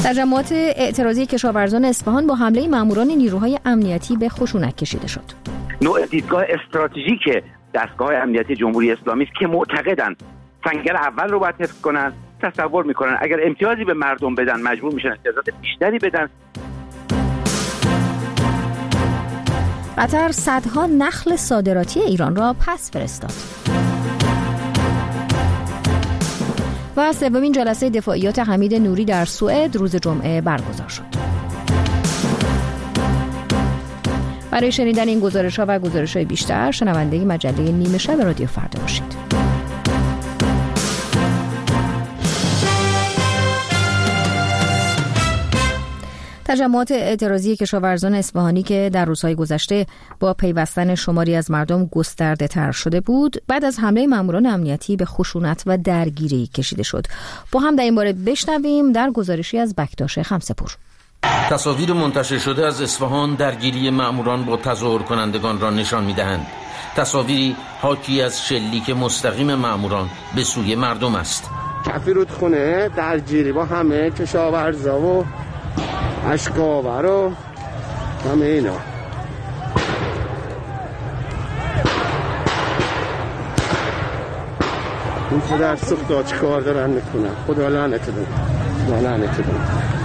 تجمعات اعتراضی کشاورزان اصفهان با حمله ماموران نیروهای امنیتی به خشونت کشیده شد. نوع دیدگاه استراتژیک دستگاه امنیتی جمهوری اسلامی است که معتقدند سنگر اول رو باید حفظ کنن. تصور میکنن اگر امتیازی به مردم بدن مجبور میشن امتیازات بیشتری بدن. قطر صدها نخل صادراتی ایران را پس فرستاد. و سومین جلسه دفاعیات حمید نوری در سوئد روز جمعه برگزار شد. برای شنیدن این گزارش‌ها و گزارش‌های بیشتر شنونده مجله نیمه شب رادیو فردا باشید. تجمعات اعتراضی کشاورزان اصفهانی که در روزهای گذشته با پیوستن شماری از مردم گسترده تر شده بود، بعد از حمله ماموران امنیتی به خشونت و درگیری کشیده شد. با هم در این باره بشنویم در گزارشی از بکتاش خمسه‌پور. تصاویر منتشر شده از اصفهان درگیری ماموران با تظاهر کنندگان را نشان می‌دهند. تصاویری حاکی از شلیک مستقیم ماموران به سوی مردم است. کفی رودخونه درگیری با همه کشاورزا و اشکاور و همه اینا. این پدر سوختا چه کار دارن میکنن؟ خدا لعنت بده. لعنت بده.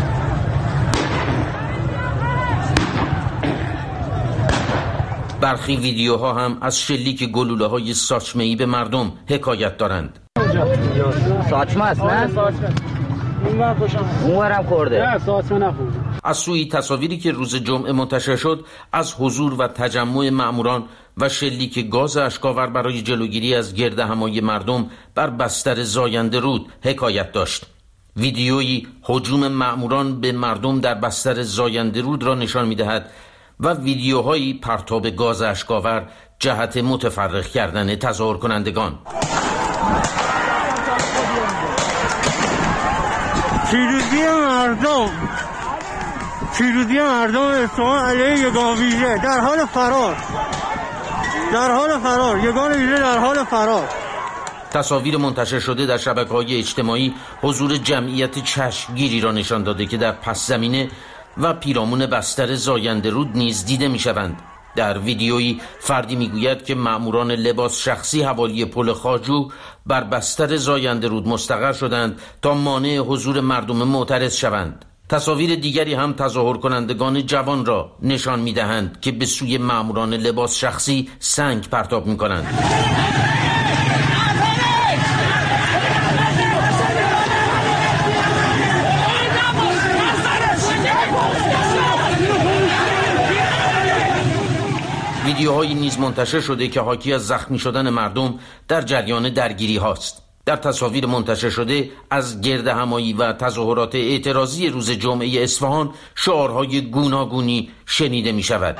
برخی ویدیوها هم از شلیک گلوله‌های ساچمه‌ای به مردم حکایت دارند. ساچمه است نه؟ اونورم کرده. نه ساچمه نخورده. از سوی تصاویری که روز جمعه منتشر شد از حضور و تجمع ماموران و شلیک گاز اشکاور برای جلوگیری از گردهمایی مردم بر بستر زاینده رود حکایت داشت. ویدیویی هجوم ماموران به مردم در بستر زاینده رود را نشان می‌دهد و ویدیوهایی پرتاب گاز اشکاور جهت متفرق کردن تظاهر کنندگان. پیروزی مردم اصفهان علیه یگان ویژه در حال فرار یگان ویژه در حال فرار. تصاویر منتشر شده در شبکه‌های اجتماعی حضور جمعیت چشمگیری را نشان داده که در پس زمینه و پیرامون بستر زاینده رود نیز دیده می‌شوند. در ویدیویی فردی میگوید که ماموران لباس شخصی حوالی پل خواجو بر بستر زاینده رود مستقر شدند تا مانع حضور مردم معترض شوند. تصاویر دیگری هم تظاهر کنندگان جوان را نشان می‌دهند که به سوی ماموران لباس شخصی سنگ پرتاب می‌کنند. ویدیوهایی نیز منتشر شده که حاکی از زخمی شدن مردم در جریان درگیری هاست. در تصاویر منتشر شده از گردهمایی و تظاهرات اعتراضی روز جمعه اصفهان شعارهای گوناگونی شنیده می شود.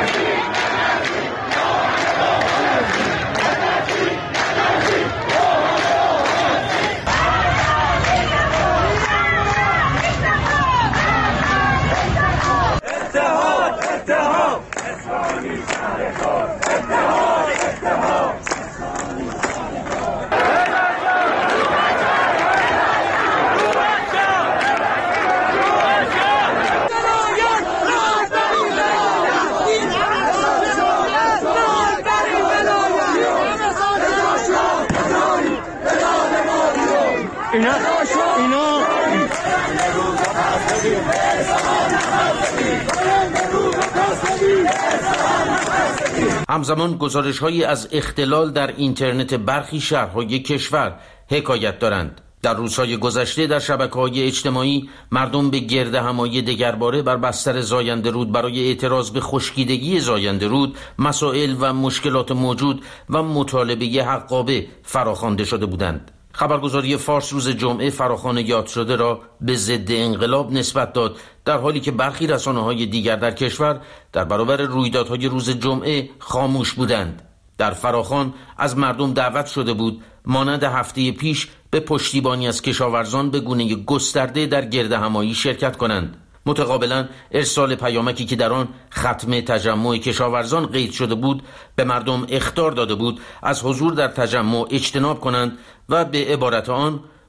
همزمان گزارش‌هایی از اختلال در اینترنت برخی شهرهای کشور حکایت دارند. در روزهای گذشته در شبکه‌های اجتماعی مردم به گردهمایی دگرباره بر بستر زاینده رود برای اعتراض به خشکیدگی زاینده رود، مسائل و مشکلات موجود و مطالبه حقابه فراخوانده شده بودند. خبرگزاری فارس روز جمعه فراخوان یاد شده را به ضد انقلاب نسبت داد، در حالی که برخی رسانه‌های دیگر در کشور در برابر رویدادهای روز جمعه خاموش بودند. در فراخوان از مردم دعوت شده بود مانند هفته پیش به پشتیبانی از کشاورزان به گونه گسترده در گردهمایی شرکت کنند. متقابلا ارسال پیامکی که در آن ختم تجمع کشاورزان قید شده بود به مردم اخطار داده بود از حضور در تجمع اجتناب کنند و به عبارت آن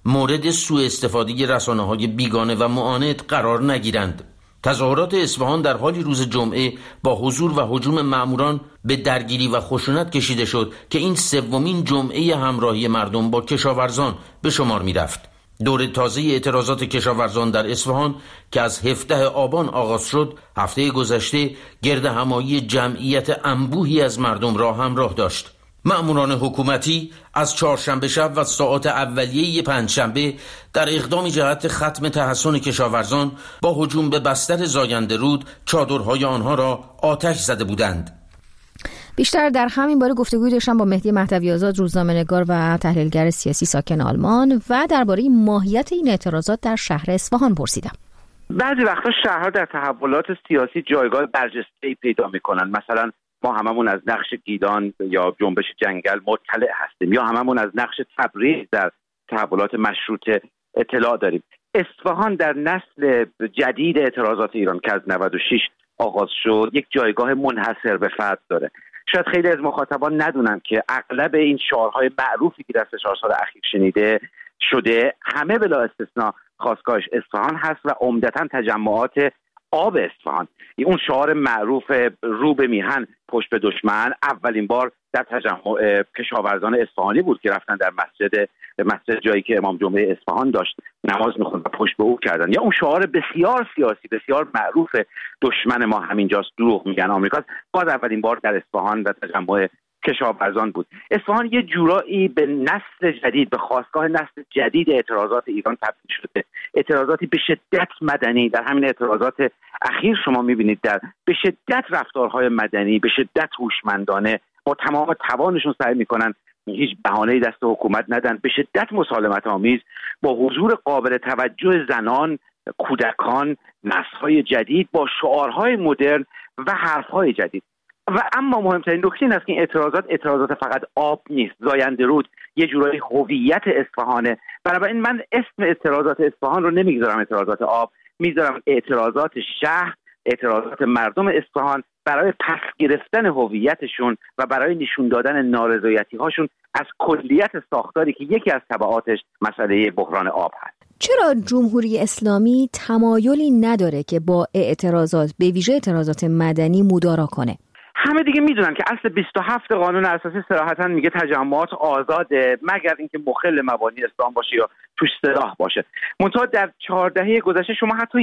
مورد سوء استفاده رسانه‌های بیگانه و معاند قرار نگیرند. تظاهرات اصفهان در حالی روز جمعه با حضور و هجوم ماموران به درگیری و خشونت کشیده شد که این سومین جمعه همراهی مردم با کشاورزان به شمار می رفت. دوره تازه اعتراضات کشاورزان در اصفهان که از 17 آبان آغاز شد، هفته گذشته گرد همایی جمعیت انبوهی از مردم را همراه داشت. مأموران حکومتی از چهارشنبه شب و ساعات اولیه پنجشنبه در اقدامی جهت ختم تحصن کشاورزان با هجوم به بستر زاینده رود چادرهای آنها را آتش زده بودند. بیشتر در همین باره گفتگوی داشتم با مهدی مهدوی آزاد، روزنامه‌نگار و تحلیلگر سیاسی ساکن آلمان، و درباره ماهیت این اعتراضات در شهر اصفهان پرسیدم. بعضی وقتا شهرها در تحولات سیاسی جایگاه برجسته‌ای پیدا می‌کنن. مثلا ما هممون از نقش گیلان یا جنبش جنگل مطلع هستیم، یا هممون از نقش تبریز در تحولات مشروطه اطلاع داریم. اصفهان در نسل جدید اعتراضات ایران که از 96 آغاز شد یک جایگاه منحصر به فرد داره. شاید خیلی از مخاطبان ندونن که اغلب این شعارهای معروفی که در 4 سال اخیر شنیده شده همه بلا استثنا خاستگاهش اصفهان هست و عمدتاً تجمعات آب اصفهان. اون شعار معروف رو به میهن پشت به دشمن اولین بار در تجمع کشاورزان اصفهانی بود که رفتن در مسجد جایی که امام جمعه اصفهان داشت نماز می‌خوند و پشت به او کردن. یا اون شعار بسیار سیاسی بسیار معروف دشمن ما همینجاست، دروغ میگن آمریکاست، باز اولین بار در اصفهان در تجمع کشاورزان بود. اصفهان یه جورایی به نسل جدید، به خاستگاه نسل جدید اعتراضات ایران تبدیل شده. اعتراضاتی به شدت مدنی. در همین اعتراضات اخیر شما میبینید در به شدت رفتارهای مدنی، به شدت هوشمندانه با تمام توانشون سعی میکنن هیچ بهانه‌ای دست حکومت ندن، به شدت مسالمت آمیز با حضور قابل توجه زنان، کودکان، نسل‌های جدید، با شعارهای مدرن و حرف‌های جدید. و اما مهمترین نکته این است که این اعتراضات فقط آب نیست. زاینده رود یه جورایی هویت اصفهانه. بنابراین من اسم اعتراضات اصفهان رو نمیگذارم اعتراضات آب، میذارم اعتراضات شهر، اعتراضات مردم اصفهان برای پس گرفتن هویتشون و برای نشون دادن نارضایتی هاشون از کلیت ساختاری که یکی از تبعاتش مسئله بحران آب هست. چرا جمهوری اسلامی تمایلی نداره که با اعتراضات به ویژه اعتراضات مدنی مدارا کنه؟ همه دیگه میدونن که اصل 27 قانون اساسی صراحتاً میگه تجمعات آزاده مگر اینکه مخل مبانی اسلام باشه یا توش سلاح باشه. منتها در 4 دهه گذشته شما حتی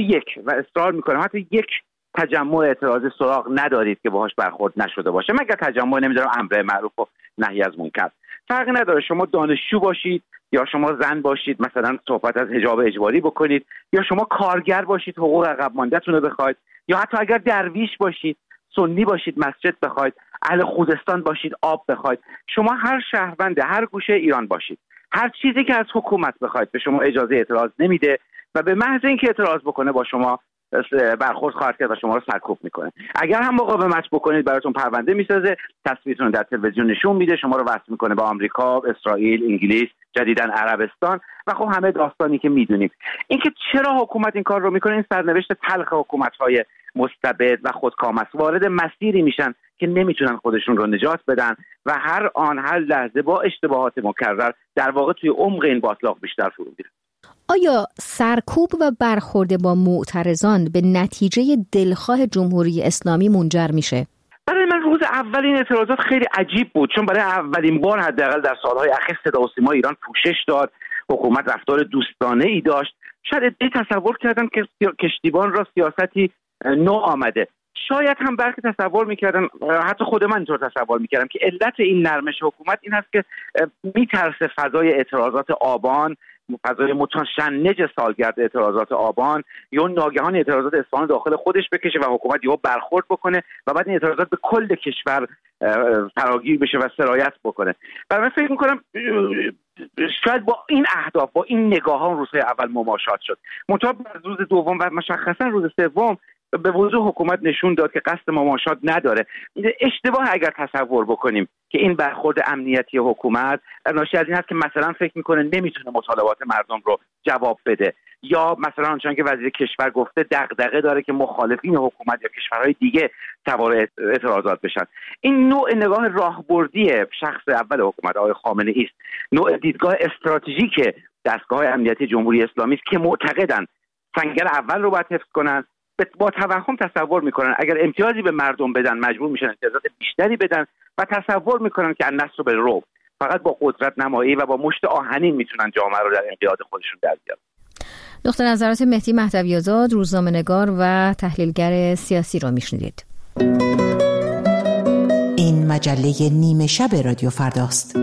یک تجمع اعتراضی سراغ ندارید که باهاش برخورد نشده باشه، مگر تجمع نمیدونم امر معروف و نهی از منکر. فرقی نداره شما دانشجو باشید یا شما زن باشید مثلا صحبت از حجاب اجباری بکنید، یا شما کارگر باشید حقوق عقب مانده‌تون رو بخواید، یا حتی اگر درویش باشید، سنی باشید مسجد بخواید، اهل خودستان باشید آب بخواید. شما هر شهروند هر گوشه ایران باشید، هر چیزی که از حکومت بخواید به شما اجازه اعتراض نمیده و به محض اینکه اعتراض بکنه با شما برخورد خواهد کرد و شما رو سرکوب میکنه. اگر هم مقاومت بکنید براتون پرونده میسازه، تصویرتون در تلویزیون نشون میده، شما رو وصل میکنه به آمریکا، اسرائیل، انگلیس، جدیداً عربستان و خب همه داستانی که میدونیم. اینکه چرا حکومت این کار رو میکنه، این سرنوشت تلخ حکومت‌های مستبد و خودکام است. وارد مسیری میشن که نمیتونن خودشون رو نجات بدن و هر آن هر لحظه با اشتباهات مکرر در واقع توی عمق این باطلاق بیشتر فرو میرن. آیا سرکوب و برخورد با معترضان به نتیجه دلخواه جمهوری اسلامی منجر میشه؟ برای من روز اول این اعتراضات خیلی عجیب بود، چون برای اولین بار حداقل در سالهای اخیر صدا و سیما ایران پوشش داد، حکومت رفتار دوستانه ای داشت. شاید عده‌ای تصور کردن که کشتیبان را سیاستی نو آمده. شاید هم برخی تصور میکردن، حتی خود من اینطور تصور میکردم که علت این نرمش حکومت این هست که میترسه فضای اعتراضات آبان، فضای متشنج سالگرد اعتراضات آبان یا ناگهان اعتراضات اصفهان داخل خودش بکشه و حکومت یهو برخورد بکنه و بعد این اعتراضات به کل کشور فراگیر بشه و سرایت بکنه. برای من فکر میکنم شاید با این اهداف، با این نگاهان روزهای اول مماشات شد. منتها روز دوم و مشخصا روز سوم به وضوح حکومت نشون داد که قصد مماشات نداره. اشتباه اگر تصور بکنیم که این برخورد امنیتی حکومت ناشی از این هست که مثلا فکر میکنه نمیتونه مطالبات مردم رو جواب بده، یا مثلا آنچنان که وزیر کشور گفته دغدغه داره که مخالفین حکومت یا کشورهای دیگه سوار اعتراضات بشن. این نوع نگاه راهبردی شخص اول حکومت آقای خامنه‌ای است، نوع دیدگاه استراتژیک دستگاه امنیتی جمهوری اسلامی است که معتقدن سنگر اول رو باید حفظ کنن. با توهم تصور میکنن اگر امتیازی به مردم بدن مجبور میشن امتیازات بیشتری بدن و تصور میکنن که النصر به رعب، فقط با قدرت نمایی و با مشت آهنین میتونن جامعه رو در انقیاد خودشون در بیارن. نقطه نظرات مهدی مهدوی‌آزاد، روزنامه‌نگار و تحلیلگر سیاسی رو میشنیدید. این مجله نیمه شب رادیو فرداست.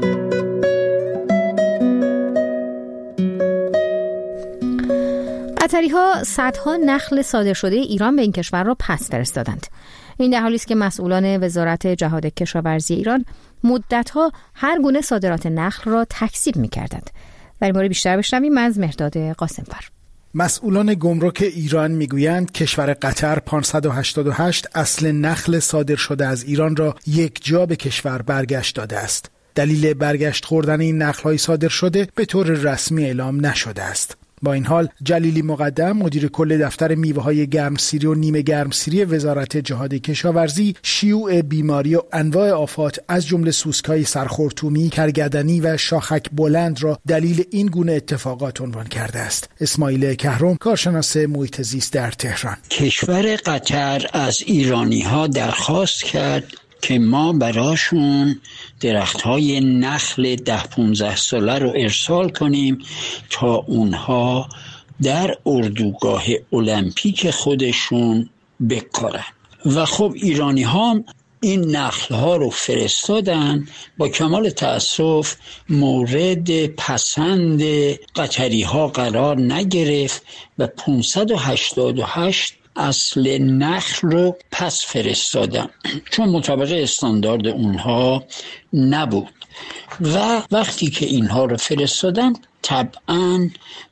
قطری‌ها صدها نخل صادر شده ایران به این کشور را پس فرستادند. این در حالی است که مسئولان وزارت جهاد کشاورزی ایران مدت‌ها هر گونه صادرات نخل را تکذیب می‌کردند. در این مورد بیشتر بشنویم از مهرداد قاسم‌فر. مسئولان گمرک ایران میگویند کشور قطر 588 اصل نخل صادر شده از ایران را یک جا به کشور برگشت داده است. دلیل برگشت خوردن این نخل‌های صادر شده به طور رسمی اعلام نشده است. با این حال جلیلی مقدم مدیر کل دفتر میوه‌های گرمسیری و نیمه گرمسیری وزارت جهاد کشاورزی شیوع بیماری و انواع آفات از جمله سوسک‌های سرخورتومی، کرگدنی و شاخک بلند را دلیل این گونه اتفاقات عنوان کرده است. اسماعیل کهرم، کارشناس محیط زیست در تهران: کشور قطر از ایرانی‌ها درخواست کرد که ما براشون درخت‌های نخل 10-15 ساله رو ارسال کنیم تا اونها در اردوگاه المپیک خودشون بکارن. و خب ایرانی ها این نخل‌ها رو فرستادن. با کمال تأسف مورد پسند قطری ها قرار نگرفت و 588 اصل نخل رو پس فرستادن چون مطابق استاندارد اونها نبود. و وقتی که اینها رو فرستادن طبعا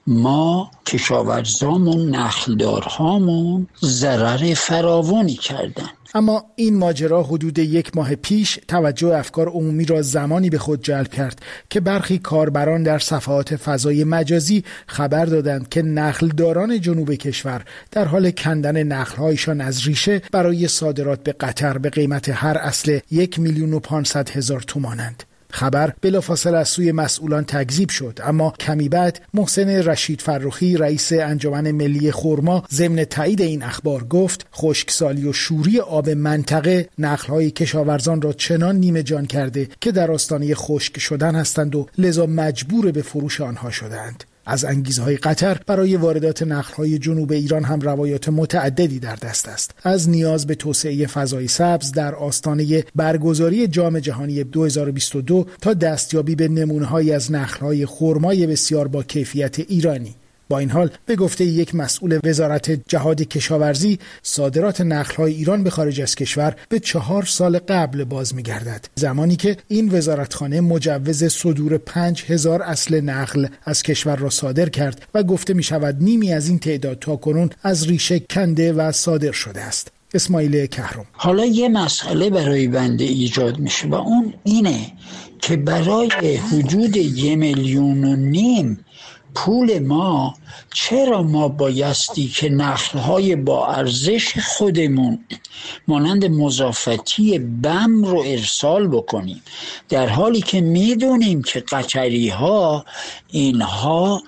ما کشاورزامون، نخلدارهامون ضرر فراوانی کردن. اما این ماجرا حدود 1 ماه پیش توجه افکار عمومی را زمانی به خود جلب کرد که برخی کاربران در صفحات فضای مجازی خبر دادند که نخلداران جنوب کشور در حال کندن نخل‌هایشان از ریشه برای صادرات به قطر به قیمت هر اصل 1,500,000 تومانند. خبر بلافاصله از سوی مسئولان تکذیب شد، اما کمی بعد محسن رشید فرخی رئیس انجمن ملی خرما ضمن تایید این اخبار گفت خشکسالی و شوری آب منطقه نخل‌های کشاورزان را چنان نیمه جان کرده که در آستانه خشک شدن هستند و لذا مجبور به فروش آنها شدند. از انگیزه‌های قطر برای واردات نخل‌های جنوب ایران هم روایات متعددی در دست است. از نیاز به توسعه فضای سبز در آستانه برگزاری جام جهانی 2022 تا دستیابی به نمونه‌هایی از نخل‌های خرمای بسیار با کیفیت ایرانی. با این حال به گفته یک مسئول وزارت جهاد کشاورزی صادرات نخل‌های ایران به خارج از کشور به 4 سال قبل باز می‌گردد، زمانی که این وزارتخانه مجوز صدور 5000 اصل نخل از کشور را صادر کرد و گفته می‌شود نیمی از این تعداد تاکنون از ریشه کنده و صادر شده است. اسماعیل کهرم: حالا یه مسئله برای بنده ایجاد میشه و اون اینه که برای حدود 1,5 میلیون پول ما چرا ما بایستی که نخل‌های با ارزش خودمون مانند مضافتی بم رو ارسال بکنیم، در حالی که میدونیم که قطری‌ها اینها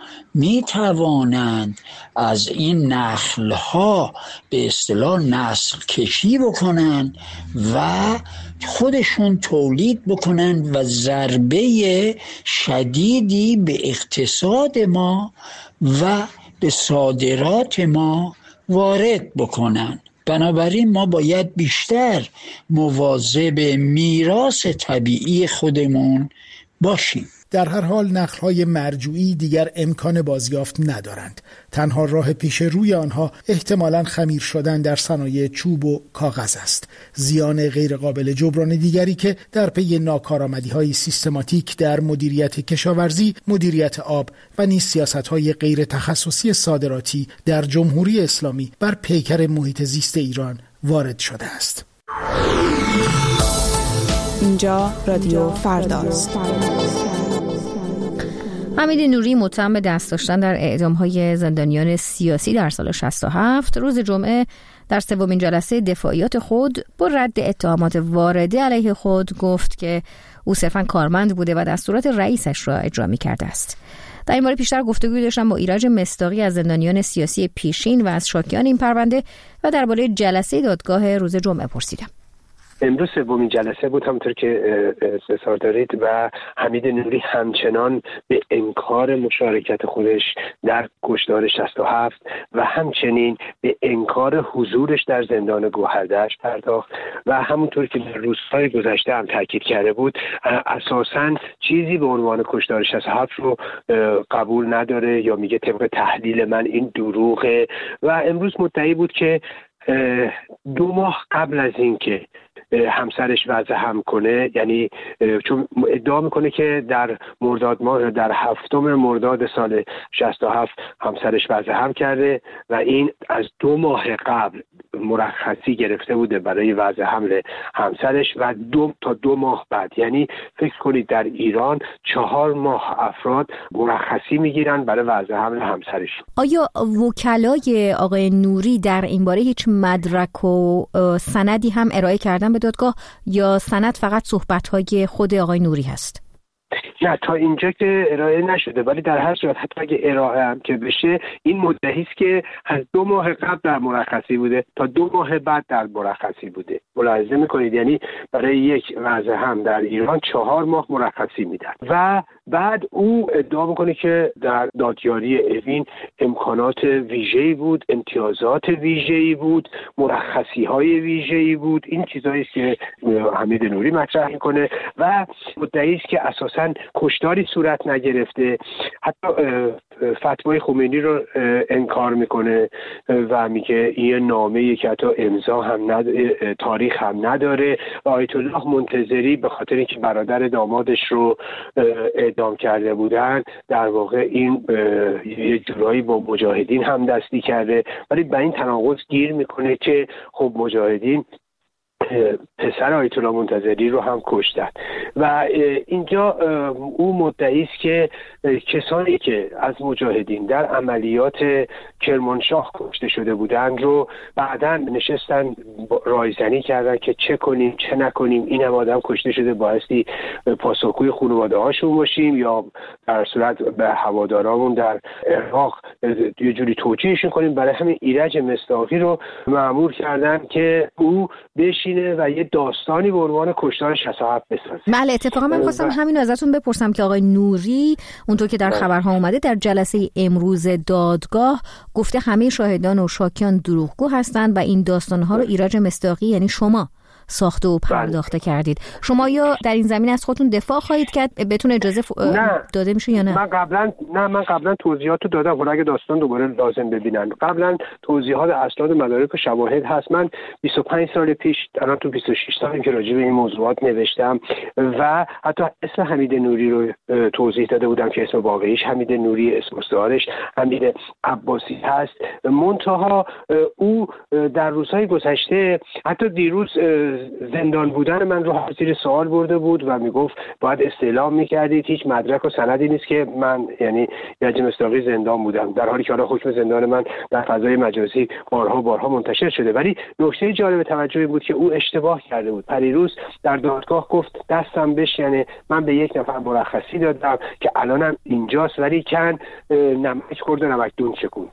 میتوانند از این نخل‌ها به اصطلاح نسل کشی بکنن و خودشون تولید بکنن و ضربه شدیدی به اقتصاد ما و به صادرات ما وارد بکنن. بنابراین ما باید بیشتر مواظب میراث طبیعی خودمون باشیم. در هر حال نخل‌های مرجوعی دیگر امکان بازیافت ندارند. تنها راه پیش روی آنها احتمالاً خمیر شدن در صنایع چوب و کاغذ است. زیان غیرقابل جبران دیگری که در پی ناکارآمدی‌های سیستماتیک در مدیریت کشاورزی، مدیریت آب و نیز سیاست‌های غیر تخصصی صادراتی در جمهوری اسلامی بر پیکر محیط زیست ایران وارد شده است. اینجا رادیو فرداست. حمید نوری متهم به دست داشتن در اعدام‌های زندانیان سیاسی در سال 67 روز جمعه در سومین جلسه دفاعیات خود با رد اتهامات وارده علیه خود گفت که او صرفاً کارمند بوده و دستورات رئیسش را اجرا می‌کرده است. در این باره بیشتر گفتگو داشتم با ایرج مصداقی از زندانیان سیاسی پیشین و از شاکیان این پرونده و درباره جلسه دادگاه روز جمعه پرسیدم. امروز سومین جلسه بود همونطور که استفسار دارید و حمید نوری همچنان به انکار مشارکت خودش در کشتار 67 و همچنین به انکار حضورش در زندان گوهردشت پرداخت و همونطور که در روزهای گذشته هم تاکید کرده بود اساساً چیزی به عنوان کشتار 67 رو قبول نداره یا میگه طبق تحلیل من این دروغه و امروز مدعی بود که 2 ماه قبل از این که همسرش وضع هم کنه، یعنی چون ادعا میکنه که در مرداد ماه در 7 مرداد سال 67 همسرش وضع هم کرده و این از 2 ماه قبل مرخصی گرفته بوده برای وضع حمل همسرش و 2 تا 2 ماه بعد، یعنی فکر کنید در ایران 4 ماه افراد مرخصی میگیرن برای وضع حمل همسرش. آیا وکلای آقای نوری در این باره هیچ مدرک و سندی هم ارائه کردن به دادگاه یا سند فقط صحبت‌های خود آقای نوری هست؟ نه، تا اینجا که ارائه نشده، ولی در هر صورت حتی اگه ارائه هم که بشه این مدعی است که از 2 ماه قبل در مرخصی بوده تا 2 ماه بعد در مرخصی بوده. ملاحظه میکنید یعنی برای یک وضع هم در ایران 4 ماه مرخصی میدن و بعد او ادعا میکنه که در دادیاری اوین امکانات ویژه‌ای بود، امتیازات ویژه‌ای بود، مرخصی‌های ویژه‌ای بود. این چیزایی است که حمید نوری مطرح میکنه و مدعی است که اساساً کشتاری صورت نگرفته. حتی فتوای خمینی رو انکار میکنه و میگه این نامه‌ای که حتی امضا هم نداره، تاریخ هم نداره و آیت الله منتظری به خاطر اینکه برادر دامادش رو اعدام کرده بودن در واقع این یه جورایی با مجاهدین هم دستی کرده، ولی به این تناقض گیر میکنه که خب مجاهدین پسر آیت الله منتظری رو هم کشتن و اینجا او مدعی است که کسانی که از مجاهدین در عملیات کرمانشاه کشته شده بودند رو بعداً نشستن رایزنی کردن که چه کنیم چه نکنیم، این هم آدم کشته شده بایستی پاسخگوی خانواده هاشون باشیم یا در صورت به هوادارامون در عراق یه جوری توجیهشون کنیم. برای همین ایرج مصداقی رو مأمور کردن که او بشینه و یه داستانی به عنوان کشتار 67 بسازه. بله، اتفاقا من خواستم همین ازتون بپرسم که آقای نوری اونطور که در خبرها اومده در جلسه امروز دادگاه گفته همه شاهدان و شاکیان دروغگو هستند و این داستانها رو ایرج مصداقی یعنی شما ساخته و پرداخته کردید. شما یا در این زمینه از خودتون دفاع خواهید کرد بهتون اجازه داده میشه یا نه؟ من قبلا توضیحات رو دادم، ولی اگه داستان دوباره لازم ببینن قبلا توضیحات اسناد مدارک و شواهد هست. من 25 سال پیش الان تو 26 سالی که راجع به این موضوعات نوشتم و حتی اسم حمید نوری رو توضیح داده بودم که اسم واقعیش حمید نوری، اسم مستعارش حمید عباسی هست. منتها او در روزهای گذشته حتی دیروز زندان بودن من رو زیر سوال برده بود و میگفت باید استعلام میکردید، هیچ مدرک و سندی نیست که من یعنی ایرج مصداقی زندان بودم، در حالی که حالا حکم زندان من در فضای مجازی بارها منتشر شده. ولی نکته جالب توجهی بود که او اشتباه کرده بود. پریروز در دادگاه گفت دستم بشکنه، من به یک نفر مرخصی دادم که الانم اینجاست ولی کن نمک خورد و نمک دون چکون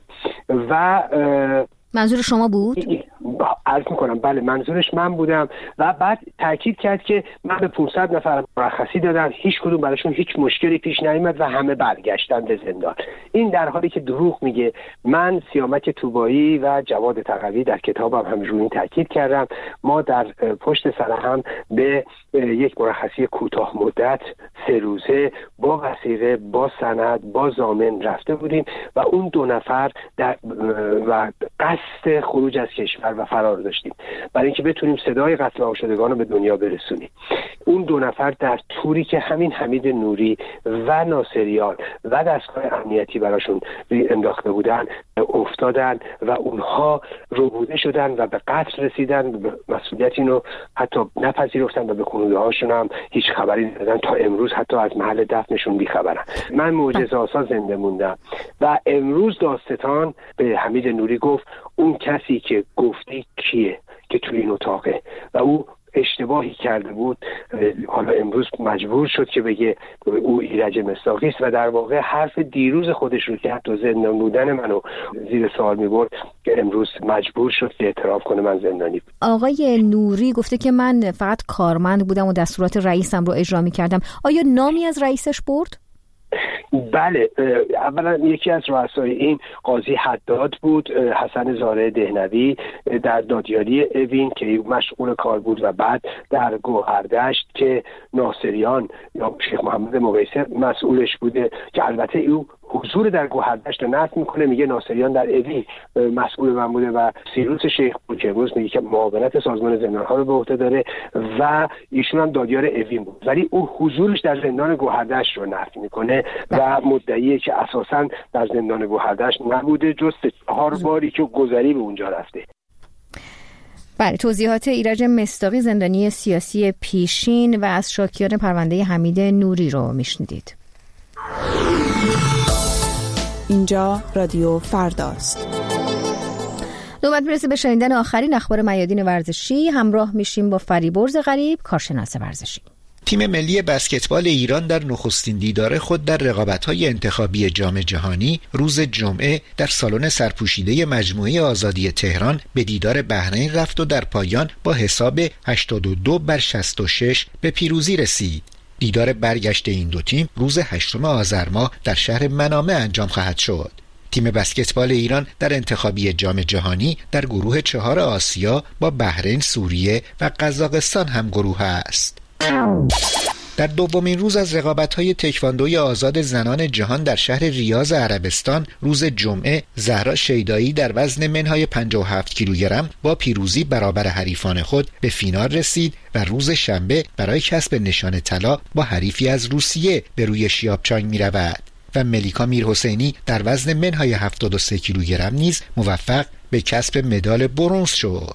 و منظور شما بود؟ عرض میکنم بله منظورش من بودم و بعد تاکید کرد که من به 500 نفر مرخصی دادم، هیچ کدوم براشون هیچ مشکلی پیش نیامد و همه برگشتن به زندان. این در حالی که دروغ میگه. من سیامک طوبایی و جواد تقوی در کتابم هم روی این تاکید کردم. ما در پشت سر هم به یک مرخصی کوتاه مدت 3 روزه با وثیقه با سند با ضامن رفته بودیم و اون 2 نفر و قصد خروج از کشور و فرار داشتیم برای اینکه بتونیم صدای قتل عام شدگان رو به دنیا برسونیم. اون 2 نفر در توری که همین حمید نوری و ناصریان و دستگاه امنیتی براشون انداخته بودن افتادن و اونها ربوده شدن و به قتل رسیدن. به مسئولیت اینو حتی نپذیرفتن و به خانواده هاشون هم هیچ خبری ندادن. تا امروز حتی از محل دفنشون بیخبرن. من معجزه‌آسا زنده موندم و امروز دادستان به حمید نوری گفت اون کسی که گفتی کیه که توی این اتاقه و او اشتباهی کرده بود، حالا امروز مجبور شد که بگه او ایرج مصداقی است و در واقع حرف دیروز خودش رو که حتی زندان بودن منو زیر سوال می‌برد که امروز مجبور شد که اعتراف کنه من زندانی بود. آقای نوری گفته که من فقط کارمند بودم و دستورات رئیسم رو اجرا می‌کردم. آیا نامی از رئیسش برد؟ بله، اولا یکی از رؤسای این قاضی حداد بود، حسن زاره دهنوی در دادیاری اوین که مشغول کار بود و بعد در گوهردشت که ناصریان یا شیخ محمد مقیسر مسئولش بوده که البته او حضور در گوهردشت رو نفی میکنه، میگه ناصریان در اوین مسئول من بوده و سیروس شیخ بود که امروز میگه که معاونت سازمان زندانها رو به عهده داره و ایشون هم دادیار اوین بود، ولی او حضورش در زندان گوهردشت رو نفی میکنه و مدعیه که اساساً در زندان گوهردشت نبوده جز 4 باری که گذری به اونجا رفته. بله، توضیحات ایرج مصداقی زندانی سیاسی پیشین و از شاکیان پرونده حمید نوری رو میشنیدید. اینجا رادیو فرداست. نوبت میرسه به شنیدن آخرین اخبار میادین ورزشی. همراه میشیم با فریبرز غریب، کارشناس ورزشی. تیم ملی بسکتبال ایران در نخستین دیدار خود در رقابت‌های انتخابی جام جهانی روز جمعه در سالن سرپوشیده مجموعه آزادی تهران به دیدار بحرین رفت و در پایان با حساب 82-66 به پیروزی رسید. دیدار برگشت این دو تیم روز 8 آذر ماه در شهر منامه انجام خواهد شد. تیم بسکتبال ایران در انتخابی جام جهانی در گروه 4 آسیا با بحرین، سوریه و قزاقستان هم گروه است. در دومین روز از رقابت‌های تکواندوی آزاد زنان جهان در شهر ریاض عربستان روز جمعه زهرا شیدایی در وزن منهای 57 کیلوگرم با پیروزی برابر حریفان خود به فینال رسید و روز شنبه برای کسب نشان طلا با حریفی از روسیه به روی شیابچانگ می‌رود و ملیکا میرحسینی در وزن منهای 73 کیلوگرم نیز موفق به کسب مدال برنز شد.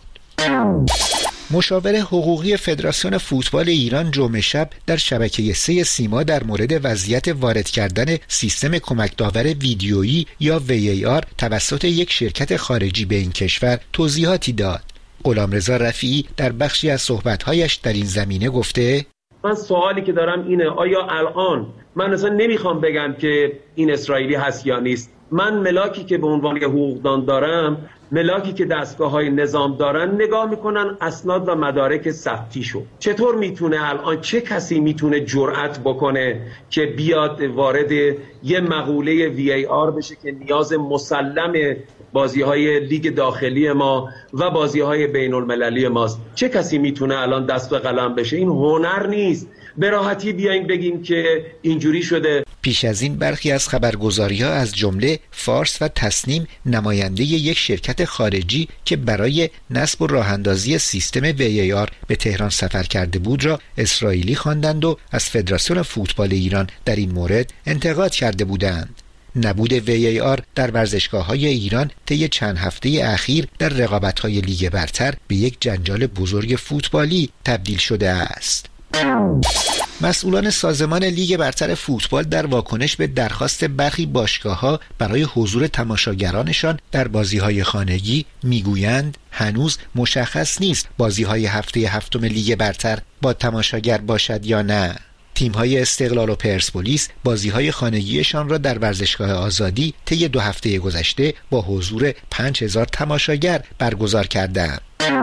مشاور حقوقی فدراسیون فوتبال ایران جمعه شب در شبکه 3 سیما در مورد وضعیت وارد کردن سیستم کمک داور ویدیویی یا VAR توسط یک شرکت خارجی به این کشور توضیحاتی داد. غلامرضا رفیعی در بخشی از صحبت‌هایش در این زمینه گفته: من سوالی که دارم اینه، آیا الان من اصلا نمیخوام بگم که این اسرائیلی هست یا نیست، من ملاکی که به عنوان حقوقدان دارم، ملاکی که دستگاه‌های نظام دارن، نگاه میکنن اسناد و مدارک ثبتیشو. چطور میتونه الان چه کسی میتونه جرأت بکنه که بیاد وارد یه مقوله VAR بشه که نیاز مسلم بازی‌های لیگ داخلی ما و بازی‌های بین‌المللی ماست؟ چه کسی میتونه الان دست به قلم بشه؟ این هنر نیست. به راحتی بیاین بگیم که اینجوری شده. پیش از این برخی از خبرگزاری‌ها از جمله فارس و تسنیم نماینده یک شرکت خارجی که برای نصب و راه‌اندازی سیستم VAR به تهران سفر کرده بود را اسرائیلی خواندند و از فدراسیون فوتبال ایران در این مورد انتقاد کرده بودند. نبود VAR در ورزشگاه‌های ایران طی چند هفته اخیر در رقابت‌های لیگ برتر به یک جنجال بزرگ فوتبالی تبدیل شده است. مسئولان سازمان لیگ برتر فوتبال در واکنش به درخواست برخی باشگاه‌ها برای حضور تماشاگرانشان در بازی‌های خانگی میگویند هنوز مشخص نیست بازی‌های هفته هفتم لیگ برتر با تماشاگر باشد یا نه. تیم‌های استقلال و پرسپولیس بازی‌های خانگیشان را در ورزشگاه آزادی طی 2 هفته گذشته با حضور 5000 تماشاگر برگزار کردند.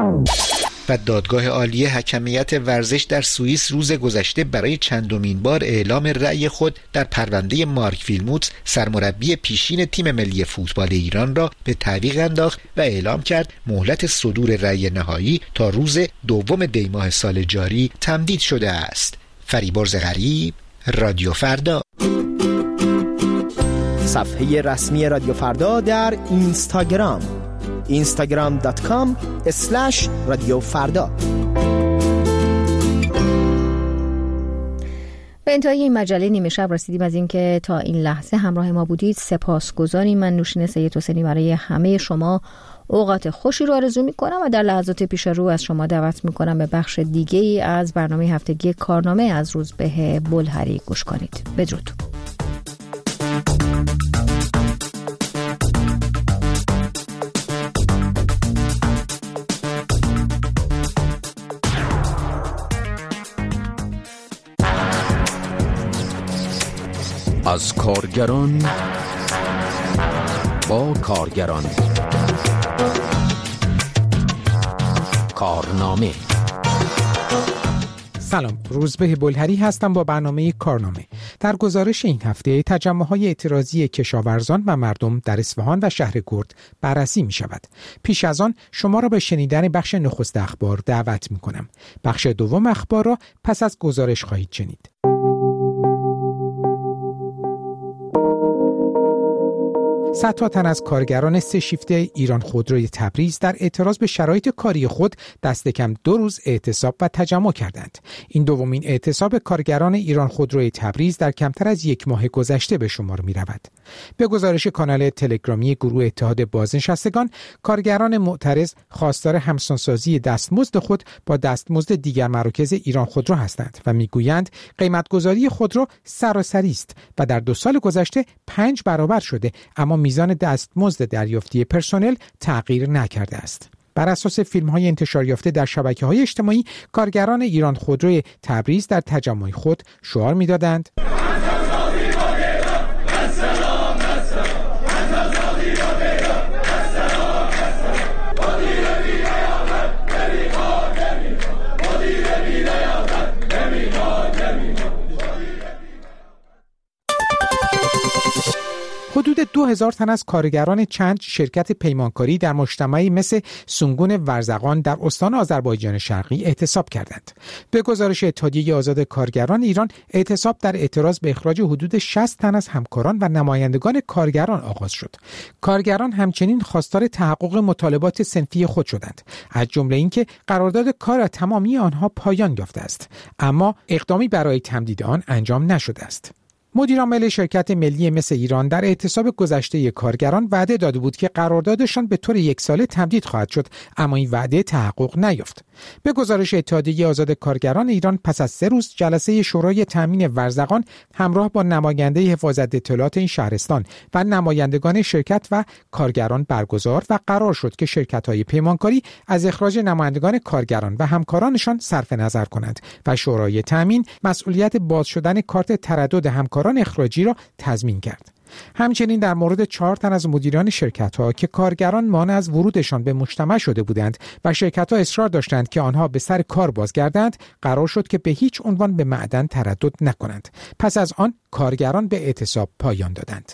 و دادگاه عالی حکمیت ورزش در سوئیس روز گذشته برای چندمین بار اعلام رأی خود در پرونده مارک ویلموتس سرمربی پیشین تیم ملی فوتبال ایران را به تعویق انداخت و اعلام کرد مهلت صدور رأی نهایی تا روز 2 دی ماه سال جاری تمدید شده است. فریبرز غریب، رادیو فردا. صفحه رسمی رادیو فردا در اینستاگرام instagram.com/رادیو فردا. به انتهای این مجله نیمه شب رسیدیم. از اینکه تا این لحظه همراه ما بودید سپاسگزاریم. من نوشین سید حسینی برای همه شما اوقات خوشی رو آرزو می‌کنم و در لحظات پیش رو از شما دعوت می‌کنم به بخش دیگه‌ای از برنامه هفتگی کارنامه از روزبه بلهری گوش کنید. بدرود. کارگران با کارگران. کارنامه. سلام، روزبه بلهری هستم با برنامه کارنامه. در گزارش این هفته تجمع‌های اعتراضی کشاورزان و مردم در اصفهان و شهر کرد بررسی می شود. پیش از آن شما را به شنیدن بخش نخست اخبار دعوت می کنم. بخش دوم اخبار را پس از گزارش خواهید شنید. صدها تن از کارگران سه شیفته ایران خودروی تبریز در اعتراض به شرایط کاری خود دست کم 2 روز اعتصاب و تجمع کردند. این دومین اعتصاب کارگران ایران خودروی تبریز در کمتر از 1 ماه گذشته به شمار می رود. به گزارش کانال تلگرامی گروه اتحاد بازنشستگان، کارگران معترض خواستار همسانسازی دستمزد خود با دستمزد دیگر مراکز ایران خودرو هستند و میگویند قیمتگذاری خودرو سراسری است و در 2 سال گذشته 5 برابر شده، اما میزان دستمزد دریافتی پرسنل تغییر نکرده است. بر اساس فیلم‌های انتشار یافته در شبکه‌های اجتماعی، کارگران ایران خودروی تبریز در تجمع خود شعار می‌دادند: حدود 2000 تن از کارگران چند شرکت پیمانکاری در مجتمعی مثل سونگون ورزقان در استان آذربایجان شرقی اعتصاب کردند. به گزارش اتحادیه آزاد کارگران ایران، اعتصاب در اعتراض به اخراج حدود 60 تن از همکاران و نمایندگان کارگران آغاز شد. کارگران همچنین خواستار تحقق مطالبات صنفی خود شدند، از جمله اینکه قرارداد کار تمامی آنها پایان یافته است، اما اقدامی برای تمدید آن انجام نشده است. مدیرعامل شرکت ملی مس ایران در اعتصاب گذشته کارگران وعده داده بود که قراردادشان به طور 1 ساله تمدید خواهد شد، اما این وعده تحقق نیافت. به گزارش اتحادیه آزاد کارگران ایران، پس از 3 روز جلسه شورای تامین ورزقان همراه با نماینده حفاظت اطلاعات این شهرستان و نمایندگان شرکت و کارگران برگزار و قرار شد که شرکت‌های پیمانکاری از اخراج نمایندگان کارگران و همکارانشان صرف نظر کنند و شورای تامین مسئولیت باز شدن کارت تردد همکاران اخراجی را تضمین کرد. همچنین در مورد 4 تن از مدیران شرکت‌ها که کارگران مانع از ورودشان به مجتمع شده بودند و شرکت‌ها اصرار داشتند که آنها به سر کار بازگردند، قرار شد که به هیچ عنوان به معدن تردد نکنند. پس از آن کارگران به اعتصاب پایان دادند.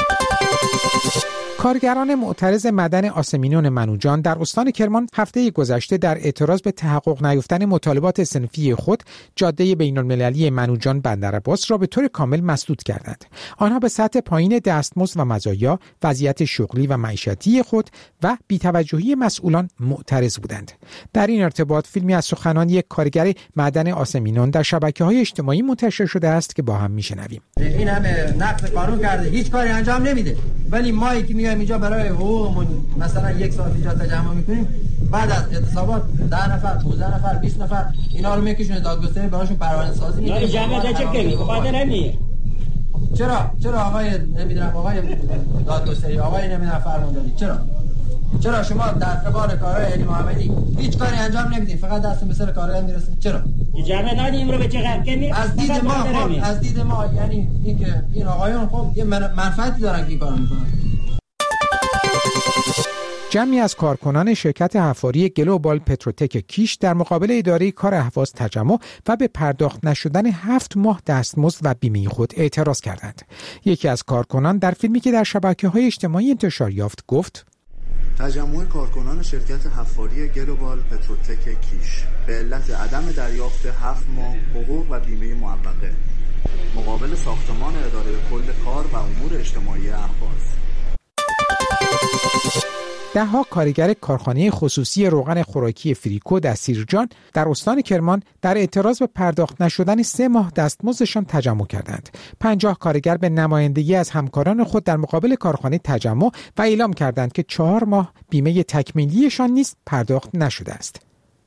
کارگران معترض معدن آسمینون منوجان در استان کرمان هفته گذشته در اعتراض به تحقق نیافتن مطالبات صنفی خود جاده بین‌المللی منوجان بندرعباس را به طور کامل مسدود کردند. آنها به سطح پایین دستمزد و مزایا، وضعیت شغلی و معیشتی خود و بی‌توجهی مسئولان معترض بودند. در این ارتباط فیلمی از سخنان یک کارگر معدن آسمینون در شبکه‌های اجتماعی منتشر شده است که با هم میشنویم. این همه نقض قانون کرده، هیچ کاری انجام نمیده، ولی ما که اینجا برای حقوقمون مثلا 1 ساعت اینجا تجمع میکنیم، بعد از اعتصابات 10 نفر 15 نفر 20 نفر اینا رو میکشونه دادگستری براشون پروانه سازی میکنه. جمع چه کنی؟ خاطر نمیه. چرا آقای نمیدونم آقای دادگستری، آقای نمیدونم فرمانداری، چرا شما در قبال کارهای علی محمدی هیچ کاری انجام نمیدید، فقط دست به سر کارها میرسه؟ چرا جمع ندیم رو به چه غرقه؟ از دید ما یعنی اینکه این آقایون خب یه منفعتی دارن که این کارو میکنن. جمعی از کارکنان شرکت حفاری گلوبال پتروتک کیش در مقابل اداره کار اهواز تجمع و به پرداخت نشدن 7 ماه دستمزد و بیمه خود اعتراض کردند. یکی از کارکنان در فیلمی که در شبکه‌های اجتماعی انتشار یافت گفت: تجمع کارکنان شرکت حفاری گلوبال پتروتک کیش به علت عدم دریافت 7 ماه حقوق و بیمه معوقه مقابل ساختمان اداره کل کار و امور اجتماعی اهواز. ده‌ها کارگر کارخانه خصوصی روغن خوراکی فریکو در سیرجان در استان کرمان در اعتراض به پرداخت نشدن 3 ماه دستمزدشان تجمع کردند. 50 کارگر به نمایندگی از همکاران خود در مقابل کارخانه تجمع و اعلام کردند که 4 ماه بیمه تکمیلیشان نیز پرداخت نشده است.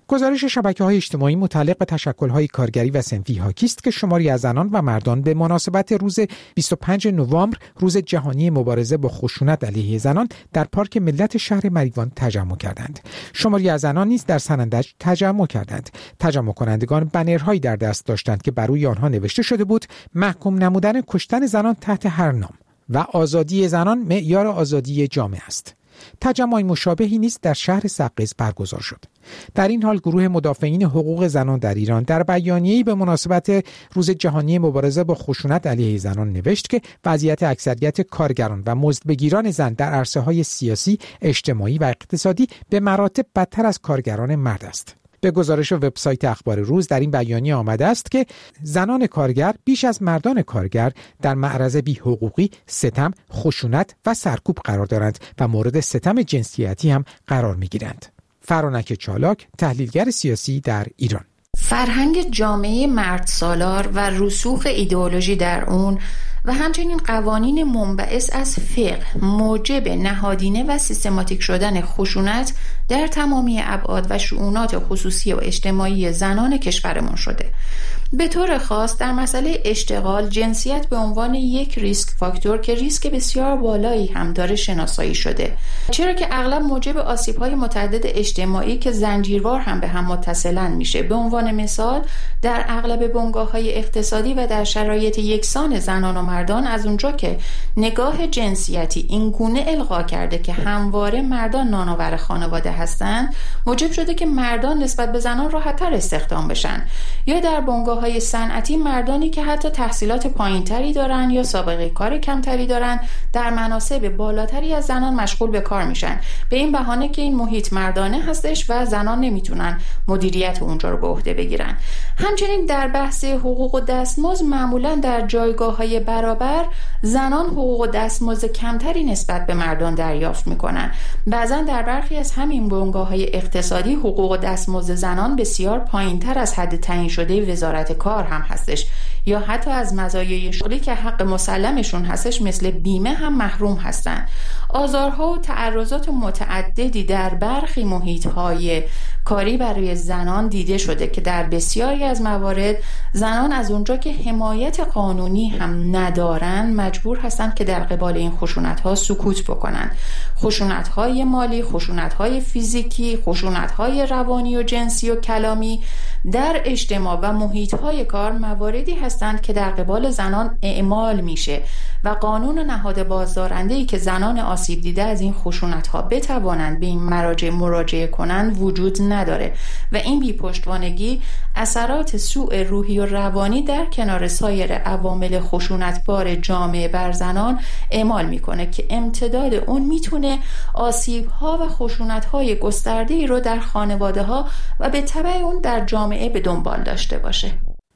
گزارش شبکه‌های اجتماعی متعلق به تشکل‌های کارگری و صنفی حاکی است که شماری از زنان و مردان به مناسبت روز 25 نوامبر، روز جهانی مبارزه با خشونت علیه زنان، در پارک ملت شهر مریوان تجمع کردند. شماری از زنان نیز در سنندج تجمع کردند. تجمع کنندگان بنرهایی در دست داشتند که بر روی آنها نوشته شده بود: محکوم نمودن کشتن زنان تحت هر نام و آزادی زنان معیار آزادی جامعه است. تجمع مشابهی نیز در شهر سقز برگزار شد. در این حال گروه مدافعین حقوق زنان در ایران در بیانیه‌ای به مناسبت روز جهانی مبارزه با خشونت علیه زنان نوشت که وضعیت اکثریت کارگران و مزدبگیران زن در عرصه‌های سیاسی، اجتماعی و اقتصادی به مراتب بدتر از کارگران مرد است. به گزارش وبسایت اخبار روز در این بیانیه آمده است که زنان کارگر بیش از مردان کارگر در معرض بی‌حقوقی، ستم، خشونت و سرکوب قرار دارند و مورد ستم جنسیتی هم قرار می‌گیرند. فرانک چالاک، تحلیلگر سیاسی در ایران: فرهنگ جامعه مرد سالار و رسوخ ایدئولوژی در اون و همچنین قوانین منبعث از فقه موجب نهادینه و سیستماتیک شدن خشونت در تمامی ابعاد و شؤونات خصوصی و اجتماعی زنان کشورمان شده. به طور خاص در مسئله اشتغال، جنسیت به عنوان یک ریسک فاکتور که ریسک بسیار بالایی هم داره شناسایی شده، چرا که اغلب موجب آسیب‌های متعدد اجتماعی که زنجیروار هم به هم متصلاً میشه. به عنوان مثال در اغلب بنگاه‌های اقتصادی و در شرایط یکسان زنان و مردان، از اونجا که نگاه جنسیتی این گونه القا کرده که همواره مردان نانآور خانواده هستند، موجب شده که مردان نسبت به زنان راحت‌تر استخدام بشن. یا در بنگاه‌های صنعتی مردانی که حتی تحصیلات پایین‌تری دارن یا سابقه کار کمتری دارن در مناصب بالاتری از زنان مشغول به کار میشن، به این بهانه که این محیط مردانه هستش و زنان نمیتونن مدیریت اونجا رو به عهده بگیرن. همچنین در بحث حقوق و دستمزد معمولا در جایگاه‌های برابر زنان حقوق و دستمزد کمتری نسبت به مردان دریافت میکنن. بعضا در برخی از همین بنگاه‌های اقتصادی حقوق و دستمزد زنان بسیار پایین‌تر از حد تعیین شده وزارت کار هم هستش، یا حتی از مزایای شغلی که حق مسلمشون هستش مثل بیمه هم محروم هستن. آزارها و تعرضات متعددی در برخی محیط‌های کاری برای زنان دیده شده که در بسیاری از موارد زنان از اونجا که حمایت قانونی هم ندارن مجبور هستن که در قبال این خشونت‌ها سکوت بکنن. خشونت‌های مالی، خشونت‌های فیزیکی، خشونت‌های روانی و جنسی و کلامی در اجتماع و محیط‌های کار مواردی هستند که در قبال زنان اعمال میشه و قانون نهاد بازدارنده‌ای که زنان آسیب دیده از این خشونت‌ها بتوانند به این مراجع مراجعه کنند وجود نداره و این بی‌پشتوانگی اثرات سوء روحی و روانی در کنار سایر عوامل خشونتبار جامعه بر زنان اعمال میکنه که امتداد اون میتونه آسیب‌ها و خشونت‌های گسترده‌ای رو در خانواده‌ها و به تبع اون در جامعه به دنبال داشته باشه.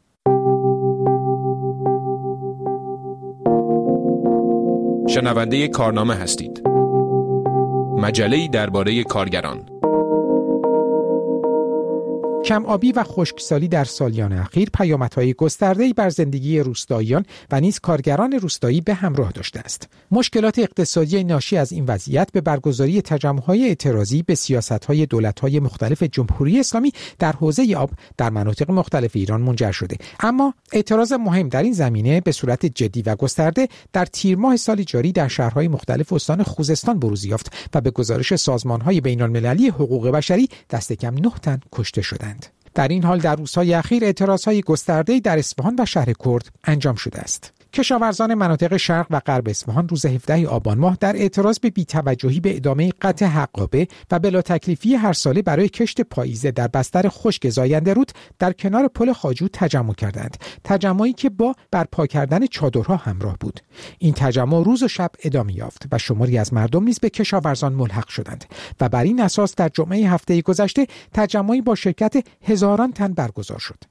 شنونده کارنامه هستید. مجله‌ای درباره کارگران. کم آبی و خشکسالی در سالیان اخیر پیامدهای گسترده‌ای بر زندگی روستاییان و نیز کارگران روستایی به همراه داشته است. مشکلات اقتصادی ناشی از این وضعیت به برگزاری تجمع‌های اعتراضی به سیاست‌های دولت‌های مختلف جمهوری اسلامی در حوزه آب در مناطق مختلف ایران منجر شده. اما اعتراض مهم در این زمینه به صورت جدی و گسترده در تیر ماه سال جاری در شهرهای مختلف استان خوزستان بروز یافت و به گزارش سازمان‌های بین‌المللی حقوق بشری دست کم 9 تن کشته شدند. در این حال در روزهای اخیر اعتراضهای گسترده‌ای در اصفهان و شهر کرد انجام شده است. کشاورزان مناطق شرق و غرب اصفهان روز 17 آبان ماه در اعتراض به بی‌توجهی به ادامه قطع حقابه و بلا تکلیفی هر ساله برای کشت پاییزه در بستر خشک زاینده رود در کنار پل خواجو تجمع کردند. تجمعی که با برپا کردن چادرها همراه بود. این تجمع روز و شب ادامه یافت و شماری از مردم نیز به کشاورزان ملحق شدند و بر این اساس در جمعه هفته گذشته تجمعی با شرکت هزاران تن برگزار شد.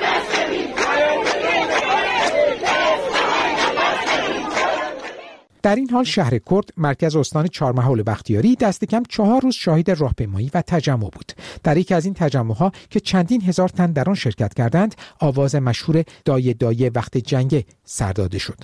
در در این حال شهر کرد مرکز استان چهارمحال بختیاری دست کم 4 روز شاهد راهپیمایی و تجمع بود. در یکی از این تجمع‌ها که چندین هزار تن در آن شرکت کردند، آواز مشهور دایه دایه وقت جنگ سر داده شد.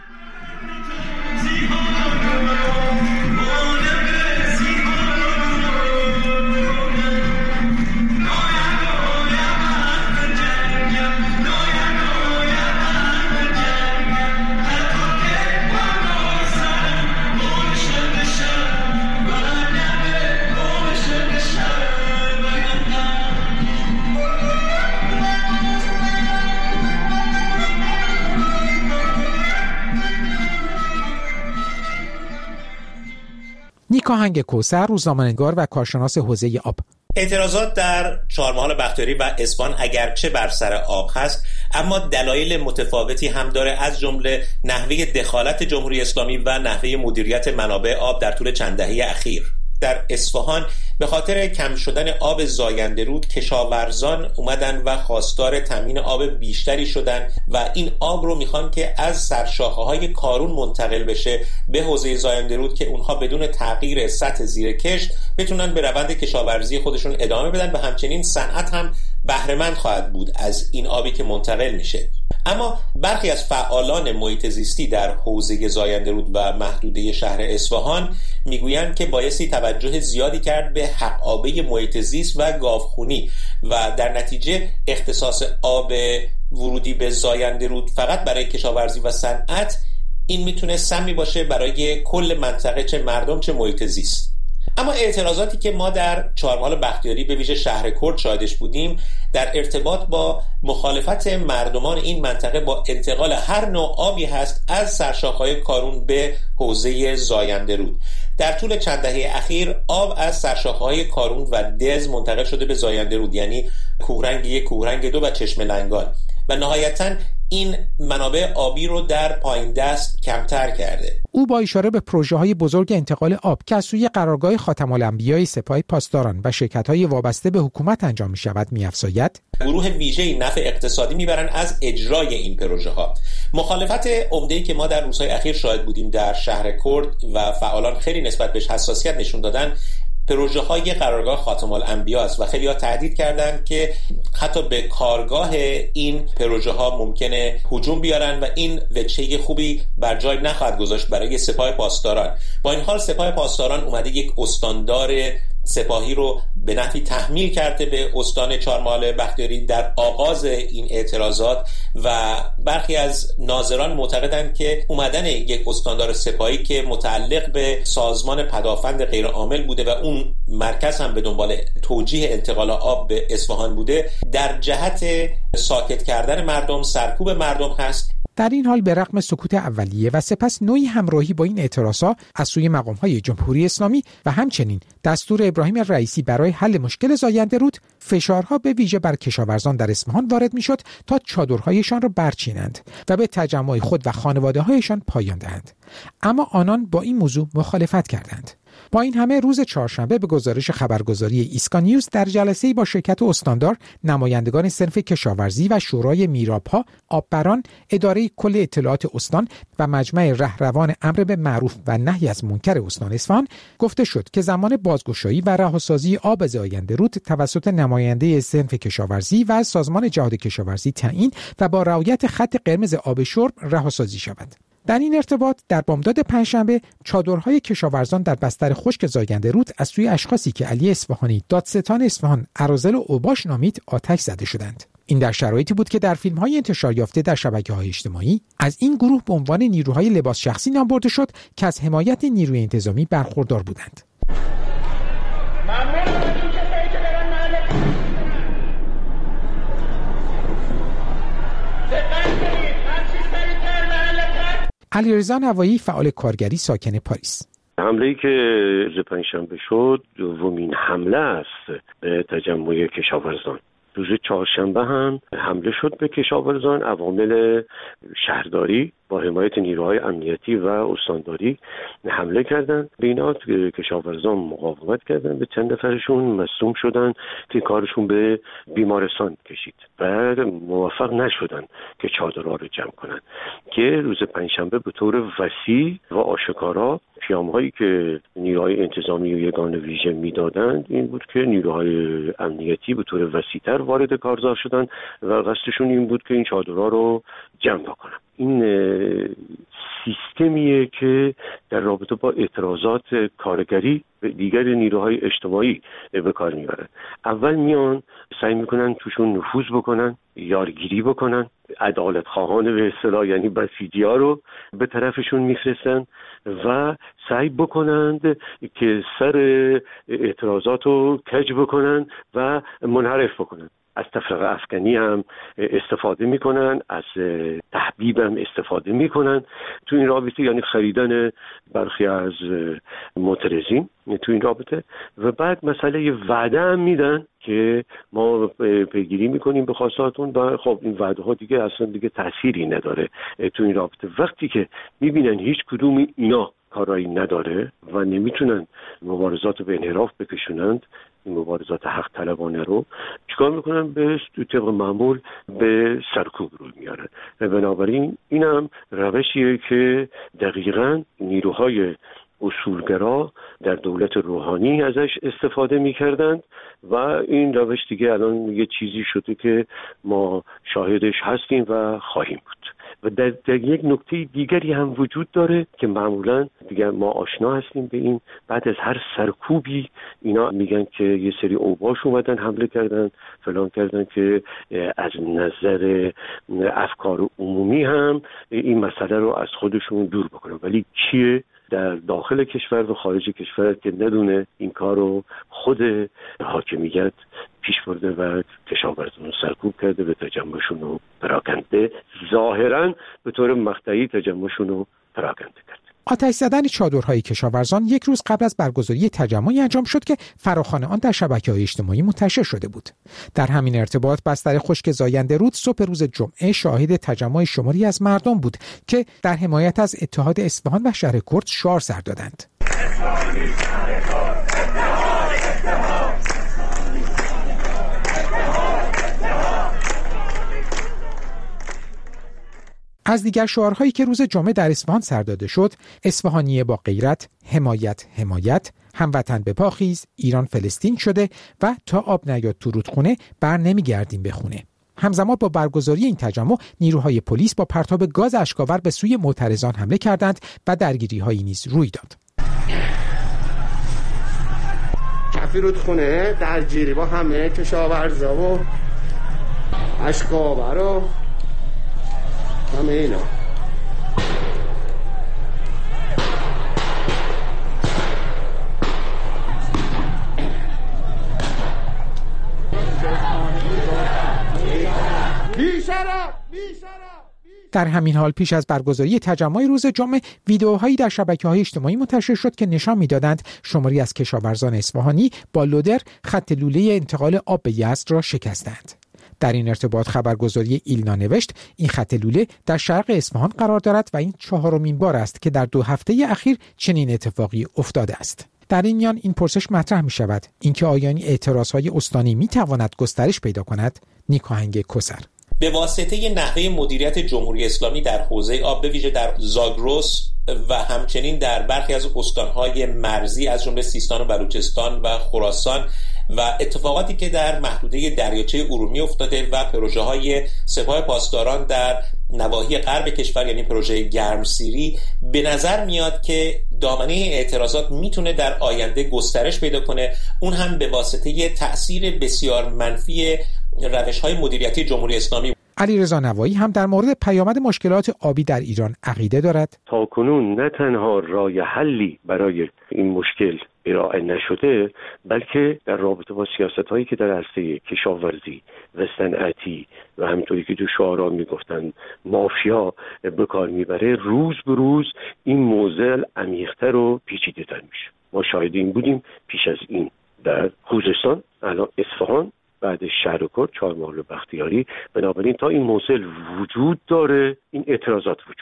نیکا هنگ کوثر، روزنامه‌نگار و کارشناس حوزه آب: اعتراضات در چهارمحال بختیاری و اصفهان اگرچه بر سر آب هست، اما دلایل متفاوتی هم داره، از جمله نحوه دخالت جمهوری اسلامی و نحوه مدیریت منابع آب در طول چند دهه اخیر. در اصفهان به خاطر کم شدن آب زاینده رود، کشاورزان اومدن و خواستار تامین آب بیشتری شدن و این آب رو میخوان که از سرشاخه‌های کارون منتقل بشه به حوزه زاینده رود که اونها بدون تغییر سطح زیر کشت بتونن به روند کشاورزی خودشون ادامه بدن و همچنین صنعت هم بهره‌مند خواهد بود از این آبی که منتقل میشه. اما برخی از فعالان محیط زیستی در حوزه زاینده رود و محدوده شهر اصفهان میگویند که بایستی توجه زیادی کرد به حق‌آبی محیط زیست و گاوخونی و در نتیجه اختصاص آب ورودی به زاینده رود فقط برای کشاورزی و صنعت این میتونه سمی باشه برای کل منطقه، چه مردم چه محیط زیست. اما اعتراضاتی که ما در چهارمحال بختیاری به ویژه شهر کرد شاهدش بودیم در ارتباط با مخالفت مردمان این منطقه با انتقال هر نوع آبی هست از سرشاخه‌های کارون به حوزه زاینده رود. در طول چند دهه اخیر آب از سرشاخه‌های کارون و دز منتقل شده به زاینده رود، یعنی کوهرنگ 1، کوهرنگ 2 و چشمه لنگان، و نهایتاً این منابع آبی رو در پایین دست کمتر کرده. او با اشاره به پروژه‌های بزرگ انتقال آب که از سوی قرارگاه خاتم الانبیاء سپاه پاسداران و شرکت‌های وابسته به حکومت انجام می‌شود می‌افزاید: گروه ویژه‌ای نفع اقتصادی می‌برند از اجرای این پروژه‌ها. مخالفت عمده‌ای که ما در روزهای اخیر شاهد بودیم در شهر کرد و فعالان خیلی نسبت بهش حساسیت نشون دادن، پروژه‌های قرارگاه خاتم الانبیاء است و خیلی‌ها تهدید کردند که حتی به کارگاه این پروژه‌ها ممکنه هجوم بیارن و این وجهه خوبی بر جای نخواهد گذاشت برای سپاه پاسداران. با این حال سپاه پاسداران اومده یک استاندار سپاهی رو به نحوی تحمیل کرده به استان چهارمحال بختیاری در آغاز این اعتراضات و برخی از ناظران معتقدند که اومدن یک استاندار سپاهی که متعلق به سازمان پدافند غیرعامل بوده و اون مرکز هم به دنبال توجیه انتقال آب به اصفهان بوده، در جهت ساکت کردن مردم، سرکوب مردم هست. در این حال به رغم سکوت اولیه و سپس نوعی همراهی با این اعتراضات از سوی مقام‌های جمهوری اسلامی و همچنین دستور ابراهیم رئیسی برای حل مشکل زاینده رود، فشارها به ویژه بر کشاورزان در اصفهان وارد میشد تا چادرهایشان را برچینند و به تجمع خود و خانواده‌هایشان پایان دهند. اما آنان با این موضوع مخالفت کردند. با این همه روز چهارشنبه به گزارش خبرگزاری ایسکا نیوز در جلسه‌ای با شرکت استاندار، نمایندگان صنف کشاورزی و شورای میراب‌ها، آببران، اداره کل اطلاعات استان و مجمع رهروان امر به معروف و نهی از منکر استان اصفهان گفته شد که زمان بازگشایی و رهاسازی آب زاینده رود توسط نماینده صنف کشاورزی و سازمان جهاد کشاورزی تعیین و با رعایت خط قرمز آب شرب رهاسازی شود. در این ارتباط در بامداد پنجشنبه چادرهای کشاورزان در بستر خشک زاینده رود از سوی اشخاصی که علی اصفهانی، دادستان اصفهان، اراذل و اوباش نامید آتش زده شدند. این در شرایطی بود که در فیلم‌های انتشار یافته در شبکه‌های اجتماعی از این گروه به عنوان نیروهای لباس شخصی نام برده شد که از حمایت نیروی انتظامی برخوردار بودند. علیرضا نوایی، فعال کارگری ساکن پاریس: حمله‌ای که روز پنجشنبه شد دومین حمله است به تجمع کشاورزان. روز چهارشنبه هم حمله شد به کشاورزان. عوامل شهرداری با حمایت نیروهای امنیتی و استانداری حمله کردند به اینا. کشاورزان مقاومت کردند، به چند نفرشون مصدوم شدن که کارشون به بیمارستان کشید و موفق نشدن که چادرها رو جمع کنن که روز پنجشنبه به طور وسیع و آشکارا پیام‌هایی که نیروهای انتظامی و یگان ویژه میدادند این بود که نیروهای امنیتی به طور وسیع‌تر وارد کارزار شدند و قصدشون این بود که این چادرها رو جمع کنن. این سیستمیه که در رابطه با اعتراضات کارگری و دیگر نیروهای اجتماعی به کار میبرن. اول میان سعی میکنن توشون نفوذ بکنن، یارگیری بکنن، عدالت خواهان به اصطلاح یعنی بسیجی‌ها رو به طرفشون میفرستن و سعی بکنند که سر اعتراضات رو کج بکنن و منحرف بکنن. از تفرقه افکنی هم استفاده میکنن، از تحبیب هم استفاده میکنن تو این رابطه، یعنی خریدن برخی از معترضین تو این رابطه. و بعد مسئله وعده هم میدن که ما پیگیری میکنیم به خواستاتون و خب این وعده ها دیگه اصلا دیگه تأثیری نداره تو این رابطه. وقتی که میبینن هیچ کدوم اینا کارایی نداره و نمیتونن مبارزات به انحراف بکشونند، این مبارزات حق طلبانه رو چیکار میکنن؟ به طبق معمول به سرکوب روی میارن. بنابراین این هم روشیه که دقیقاً نیروهای اصولگرا در دولت روحانی ازش استفاده میکردند و این روش دیگه الان یه چیزی شده که ما شاهدش هستیم و خواهیم بود. و در یک نکته دیگری هم وجود داره که معمولا دیگه ما آشنا هستیم به این، بعد از هر سرکوبی اینا میگن که یه سری اوباش اومدن حمله کردن فلان کردن که از نظر افکار عمومی هم این مسئله رو از خودشون دور بکنن. ولی کیه در داخل کشور و خارج کشور که ندونه این کار رو خود حاکمیت پیش برده و کشاورزان رو سرکوب کرده، به تجمعشون رو پراکنده، ظاهراً به طور مقطعی تجمعشون رو پراکنده کرده. آتش زدن چادرهای کشاورزان یک روز قبل از برگزاری تجمعی انجام شد که فراخوان آن در شبکه‌های اجتماعی منتشر شده بود. در همین ارتباط بستر خشک زاینده رود صبح روز جمعه شاهد تجمع شماری از مردم بود که در حمایت از اتحاد اصفهان و شهر کرد شعار سر دادند. از دیگر شعارهایی که روز جمعه در اصفهان سر داده شد، اصفهانی با غیرت، حمایت حمایت، هموطن به پا خیز، ایران فلسطین شده و تا آب نیاد تو رودخونه بر نمیگردیم به خونه. همزمان با برگزاری این تجمع نیروهای پلیس با پرتاب گاز اشک‌آور به سوی معترضان حمله کردند و درگیری‌هایی نیز روی داد. کف رودخونه درگیری با همه کشاورزا و اشک‌آور و همه اینا. در همین حال پیش از برگزاری تجمع روز جمعه ویدئوهایی در شبکه‌های اجتماعی منتشر شد که نشان می‌دادند شماری از کشاورزان اصفهانی با لودر خط لوله انتقال آب به یزد را شکستند. در این ارتباط خبرگزاری ایلنا نوشت این خط لوله در شرق اصفهان قرار دارد و این 4مین بار است که در 2 هفته اخیر چنین اتفاقی افتاده است. در این میان این پرسش مطرح می شود اینکه آیا این اعتراضهای استانی می تواند گسترش پیدا کند؟ نیکاهنگ کسر به واسطه نحوه مدیریت جمهوری اسلامی در حوزه آب، به ویژه در زاگرس و همچنین در برخی از استانهای مرزی از جمله سیستان و بلوچستان و خراسان و اتفاقاتی که در محدوده دریاچه ارومیه افتاده و پروژه‌های سپاه پاسداران در نواحی غرب کشور یعنی پروژه گرمسیری، به نظر میاد که دامنه اعتراضات میتونه در آینده گسترش پیدا کنه، اون هم به واسطه تأثیر بسیار منفی روش‌های مدیریتی جمهوری اسلامی. علیرضا نوایی هم در مورد پیامد مشکلات آبی در ایران عقیده دارد. تاکنون نه تنها راه حلی برای این مشکل ارائه نشده، بلکه در رابطه با سیاست‌هایی که در عرصه کشاورزی و صنعتی و همونطوری که تو شعارا میگفتن مافیا به کار میبره، روز به روز این موضوع عمیق‌تر و پیچیده‌تر میشه. ما شاهد این بودیم پیش از این در خوزستان، الان اصفهان، بعد شهر کرد، چهارمحال و بختیاری. بنابراین تا این موضوع وجود داره این اعتراضات وجود داره.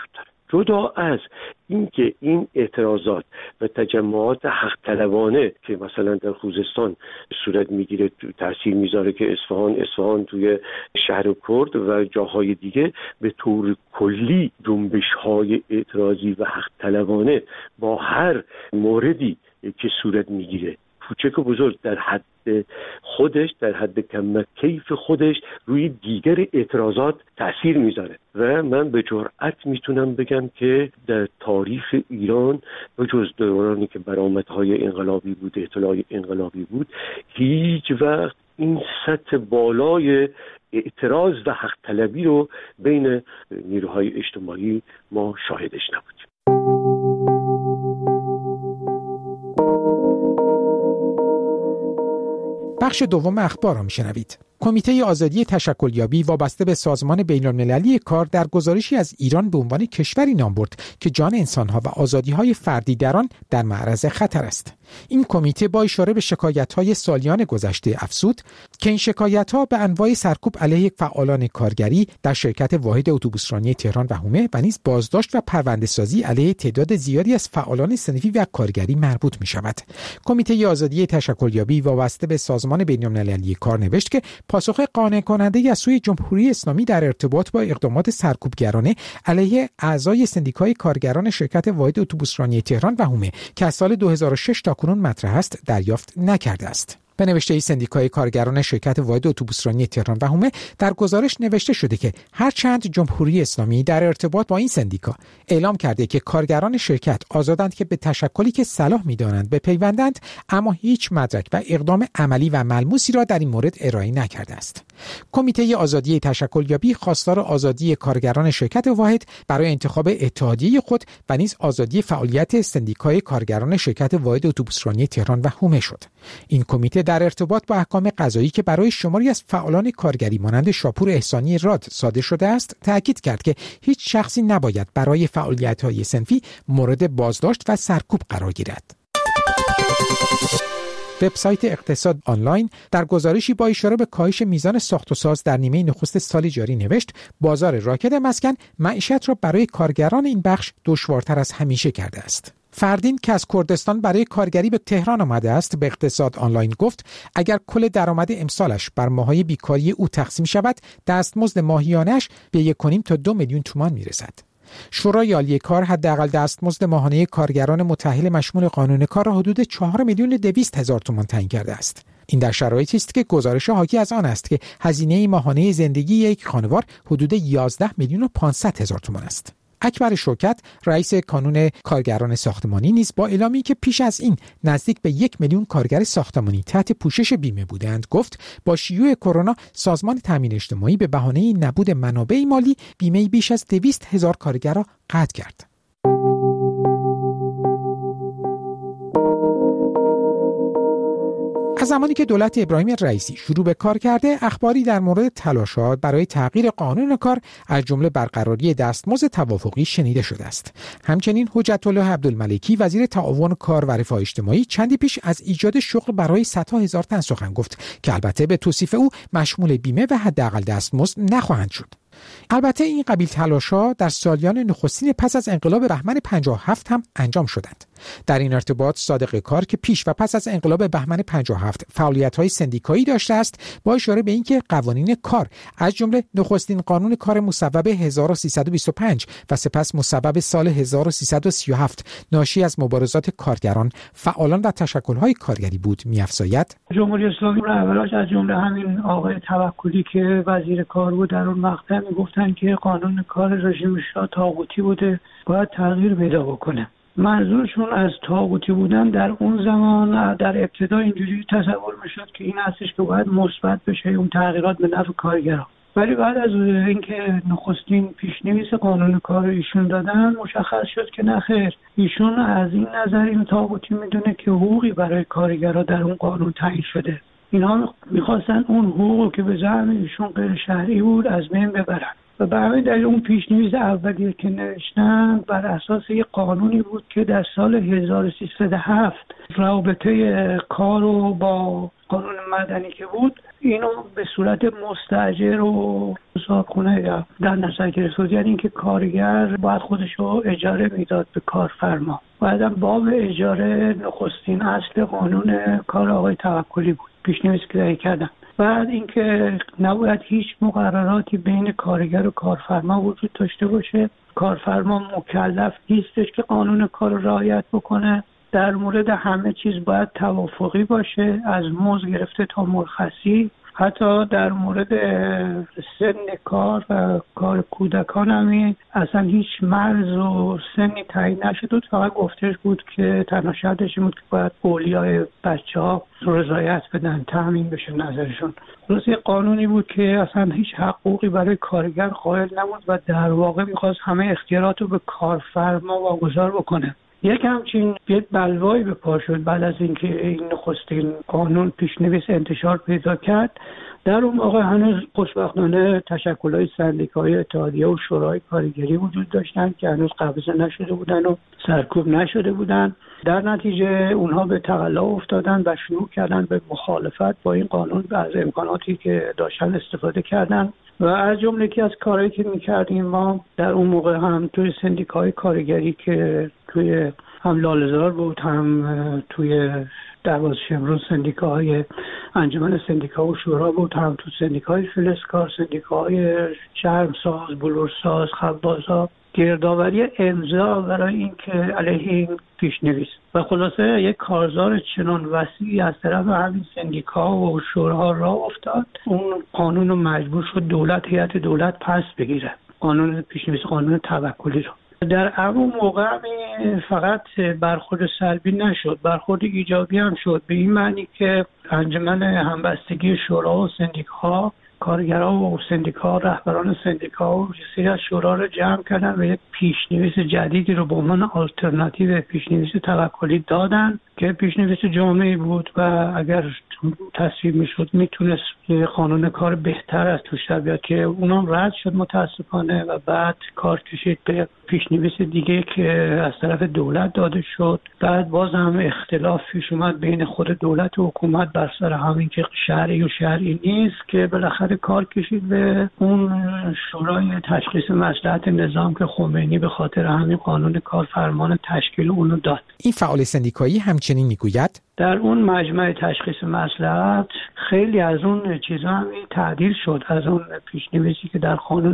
جدا از اینکه این اعتراضات و تجمعات حق طلبانه که مثلا در خوزستان صورت میگیره تاثیر میذاره که اصفهان توی شهر کرد و جاهای دیگه به طور کلی جنبش‌های اعتراضی و حق طلبانه با هر موردی که صورت میگیره کوچک و بزرگ در حد خودش، در حد کم کیف خودش روی دیگر اعتراضات تأثیر میذاره و من به جرئت میتونم بگم که در تاریخ ایران به جز دورانی که برآمدهای انقلابی بود، اطلاع انقلابی بود، هیچ وقت این سطح بالای اعتراض و حق طلبی رو بین نیروهای اجتماعی ما شاهدش نبودیم. بخش دوم اخبار را میشنوید. کمیته آزادی تشکلیابی وابسته به سازمان بین‌المللی کار در گزارشی از ایران به عنوان کشوری نام برد که جان انسانها و آزادی‌های فردی در آن در معرض خطر است. این کمیته با اشاره به شکایت‌های سالیان گذشته افزود که این شکایت‌ها به انواع سرکوب علیه فعالان کارگری در شرکت واحد اتوبوسرانی تهران و حومه و نیز بازداشت و پرونده‌سازی علیه تعداد زیادی از فعالان صنفی و کارگری مربوط می‌شود. کمیته آزادی تشکلیابی وابسته به سازمان بین‌المللی کار نوشت که پاسخ قانع کننده از سوی جمهوری اسلامی در ارتباط با اقدامات سرکوبگرانه علیه اعضای سندیکای کارگران شرکت واحد اتوبوسرانی تهران و حومه که از سال 2006 تا کنون مطرح است دریافت نکرده است. به نوشته سندیکای کارگران شرکت واحد اتوبوسرانی تهران و حومه در گزارش نوشته شده که هرچند جمهوری اسلامی در ارتباط با این سندیکا اعلام کرده که کارگران شرکت آزادند که به تشکلی که صلاح می‌دانند بپیوندند، اما هیچ مدرک و اقدام عملی و ملموسی را در این مورد ارائه نکرده است. کمیته آزادی تشکلیابی خواستار آزادی کارگران شرکت واحد برای انتخاب اتحادیه خود و نیز آزادی فعالیت سندیکای کارگران شرکت واحد اتوبوسرانی تهران و حومه شد. این کمیته در ارتباط با احکام قضایی که برای شماری از فعالان کارگری مانند شاپور احسانی راد صادر شده است، تاکید کرد که هیچ شخصی نباید برای فعالیت‌های صنفی مورد بازداشت و سرکوب قرار گیرد. وبسایت اقتصاد آنلاین در گزارشی با اشاره به کاهش میزان ساخت و ساز در نیمه نخست سال جاری نوشت بازار راکد مسکن معیشت را برای کارگران این بخش دشوارتر از همیشه کرده است. فردین که از کردستان برای کارگری به تهران آمده است به اقتصاد آنلاین گفت اگر کل درآمد امسالش بر ماه‌های بیکاری او تقسیم شود دستمزد ماهیانه‌اش به 1.5 تا 2 میلیون تومان میرسد. شورای عالی کار حداقل دستمزد ماهانه کارگران متأهل مشمول قانون کار را حدود 4,200,000 تومان تعیین کرده است. این در شرایطی است که گزارش حاکی از آن است که هزینه ماهانه زندگی یک خانوار حدود 11,500,000 تومان است. اکبر شوکت رئیس کانون کارگران ساختمانی نیز با اعلامی که پیش از این نزدیک به 1 میلیون کارگر ساختمانی تحت پوشش بیمه بودند گفت با شیوع کرونا سازمان تامین اجتماعی به بهانه نبود منابع مالی بیمه بیش از 200,000 کارگر را قطع کرد. از زمانی که دولت ابراهیم رئیسی شروع به کار کرده، اخباری در مورد تلاشات برای تغییر قانون کار از جمله برقراری دستمزد توافقی شنیده شده است. همچنین حجت الله عبدالملکی وزیر تعاون کار و رفاه اجتماعی چندی پیش از ایجاد شغل برای صدها هزار تن سخن گفت که البته به توصیف او مشمول بیمه و حداقل دستمزد نخواهند شد. البته این قبیل تلاش‌ها در سالیان نخستین پس از انقلاب بهمن 57 هم انجام شدند. در این ارتباط صادق کار که پیش و پس از انقلاب بهمن 57 فعالیت‌های سندیکایی داشته است، با اشاره به اینکه قوانین کار از جمله نخستین قانون کار مصوب 1325 و سپس مصوب سال 1337 ناشی از مبارزات کارگران، فعالان و تشکل‌های کارگری بود، می‌افزاید جمهوری اسلامی رهبراش از جمله همین آقای توکلی که وزیر کار بود در اون مقطع میگفتن که قانون کار رژیم شاه طاغوتی بوده، باید تغییر پیدا بکنه. منظورشون از طاغوتی بودن در اون زمان در ابتدا اینجوری تصور میشد که این هستش که باید مثبت بشه اون تغییرات به نفع کارگران، ولی بعد از اینکه نخستین پیشنویس قانون کار ایشون دادن مشخص شد که نه خیر، ایشون از این نظر این طاغوتی میدونه که حقوقی برای کارگرها در اون قانون تعیین شده. اینها میخواستن اون حقوقی که به زعم ایشون غیر شرعی بود از بین ببرن. و به همین دلیل اون پیشنویس اولیه که نوشتن بر اساس یک قانونی بود که در سال 1307 رابطه کار رو با قانون مدنی که بود اینو به صورت مستاجر و ساکنه یا در نظر گرفت، یعنی اینکه کارگر باید خودش رو اجاره میداد به کارفرما. بعدم باب اجاره نخستین اصل قانون کار آقای توکلی بود، پیشنویسی که کردن. بعد اینکه نباید هیچ مقرراتی بین کارگر و کارفرما وجود داشته باشه، کارفرما مکلف نیستش که قانون کار رو رعایت بکنه، در مورد همه چیز باید توافقی باشه، از مزد گرفته تا مرخصی، حتی در مورد سن کار و کار کودکان هم اصلا هیچ مرز و سنی تعیین نشد، فقط گفتش بود که تنها شرطش بود که باید اولیای بچه ها رضایت بدن، تامین بشه نظرشون. درسته قانونی بود که اصلا هیچ حقوقی برای کارگر قائل نبود و در واقع میخواست همه اختیارات رو به کارفرما واگذار بکنه. یک همچین یه بلوایی به پا شد بعد از اینکه این نخستین قانون پیشنویس انتشار پیدا کرد. در اون موقع هنوز خوشبختانه تشکل‌های سندیکایی، اتحادیه و شورای کارگری وجود داشتن که هنوز قبضه نشده بودن و سرکوب نشده بودن. در نتیجه اونها به تقلا افتادن و شروع کردن به مخالفت با این قانون و از امکاناتی که داشتن استفاده کردن. و از جمله یکی از کارهایی که می‌کردیم ما در اون موقع هم توی سندیکای کارگری که توی هم لاله‌زار بود، هم توی دروازه شمرون سندیکاهای انجمن سندیکا و شورا بود، هم تو سندیکای فلزکار، سندیکاهای چرمساز، بلورساز، خبازا، گردآوری امضا برای اینکه علیه این پیشنویس و خلاصه یک کارزار چنان وسیعی از طرف همین سندیکا و شورا را افتاد. اون قانون رو مجبور شد هیئت دولت پس بگیره، قانون پیشنویس قانون توکلی رو. در اون موقع فقط برخورد سلبی نشد، برخورد ایجابی هم شد، به این معنی که انجمن همبستگی شورا و سندیکا، کارگرها و سندیکا، رهبران سندیکا و سری از شورا رو جمع کردن و یک پیشنویس جدیدی رو به عنوان آلترناتیو پیشنویس توکلی دادن که پیشنویس جامعی بود و اگر تصویب میشد میتونست قانون کار بهتر از توش در بیاد که اونم رد شد متاسفانه و بعد کار کشید به پیشنویس دیگه که از طرف دولت داده شد. بعد باز هم اختلاف پیش اومد بین خود دولت و حکومت بر سر همین که شرعی و شرعی نیست که بالاخره کار کشید به اون شورای تشخیص مصلحت نظام که خمینی به خاطر همین قانون کار فرمان تشکیل اونو داد. این فعال سندیکایی همچنین میگوید در اون مجمع تشخیص مصلحت خیلی از اون چیزا هم تعدیل شد، از اون پیشنویسی که در قانون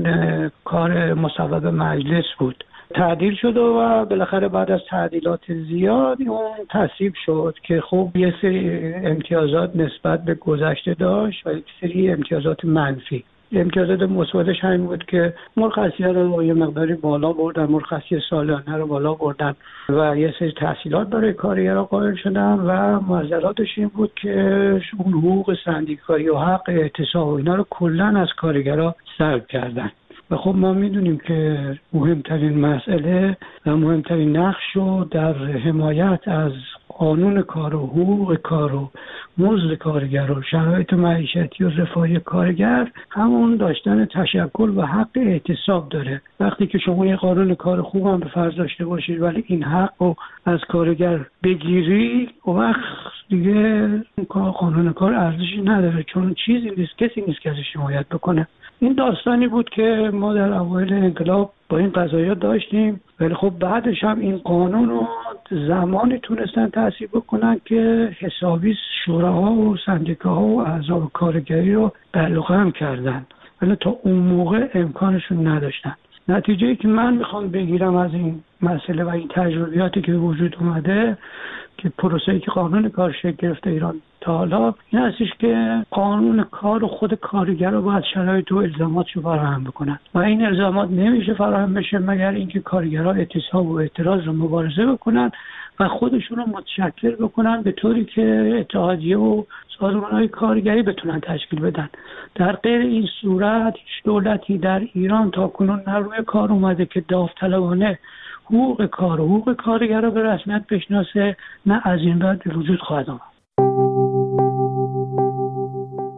کار مصوب مجلس بود تعدیل شد و بالاخره بعد از تعدیلات زیاد اون تصویب شد که خب یه سری امتیازات نسبت به گذشته داشت و یک سری امتیازات منفی. امتیازات مثبتش همین بود که مرخصی‌ها رو یه مقداری بالا بردن، مرخصی سالانه رو بالا بردن و یه سری تحصیلات برای کارگرها قائل شدن و معضلاتش این بود که اون حقوق سندیکایی و حق اعتصاب و اینا رو کلاً از کارگرها سلب کردن. و خب ما میدونیم که مهمترین مسئله و مهمترین نقش رو در حمایت از قانون کار و حقوق کار و مزد کارگر و شرایط معیشتی و رفاهی کارگر همون داشتن تشکل و حق اعتصاب داره. وقتی که شما یه قانون کار خوب هم به فرض داشته باشید ولی این حق رو از کارگر بگیری و وقت دیگه قانون کار ارزشی نداره، چون چیزی نیست، کسی نیست که ازش حمایت بکنه. این داستانی بود که ما در اوایل انقلاب با این قضایا داشتیم، ولی خب بعدش هم این قانون رو زمانی تونستن تصویب بکنن که حسابی شوراها و سندیکاها و احزاب کارگری رو بلغم کردن، ولی تا اون موقع امکانشون نداشتن. نتیجه‌ای که من میخوام بگیرم از این مسئله و این تجربیاتی که وجود اومده که پروسه‌ای که قانون کار شکل گرفته ایران تا حالا این هستش که قانون کار و خود کارگر رو باید شرایط و الزاماتشو فراهم بکنن و این الزامات نمیشه فراهم بشه مگر اینکه کارگرها اعتصاب و اعتراض رو مبارزه بکنن و خودشون رو متشکل بکنن به طوری که اتحادیه و سازمان‌های کارگری بتونن تشکیل بدن. در غیر این صورت هیچ دولتی در ایران تا کنون نه روی کار اومده که داوطلبانه حقوق کار و حقوق کارگر رو به رسمیت بشناسه، نه از این بعد به وجود خواهد آمد.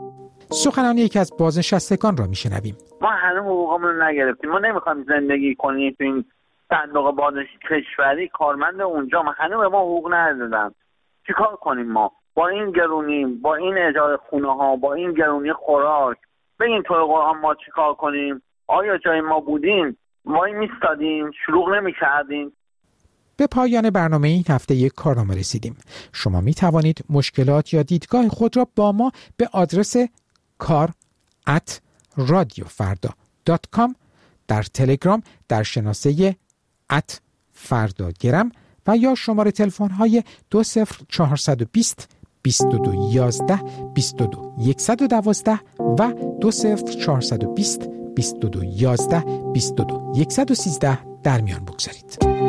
سخنان یکی از بازنشستگان را میشنویم. ما هنوز حقوقمون رو نگرفتیم. ما نمیخوایم زندگی کنیم تو این صندوق بازنشسته کشوری. کارمند اونجا ما هنوز به ما حقوق ندادن. چیکار کنیم ما با این گرونی، با این اجاره خونه ها، با این گرونی خوراک؟ بگین تو قرآن ما چیکار کنیم؟ آیا جای ما بودین ما میستادیم، شلوغ نمی‌کردیم؟ به پایان برنامه این هفته یک کارنامه رسیدیم. شما می توانید مشکلات یا دیدگاه خود را با ما به آدرس kar@radiofarda.com در تلگرام در شناسه @فرداگرم و یا شماره تلفن های 20420 2211 22 112 و 20420 2211 22 113 در میان بگذارید.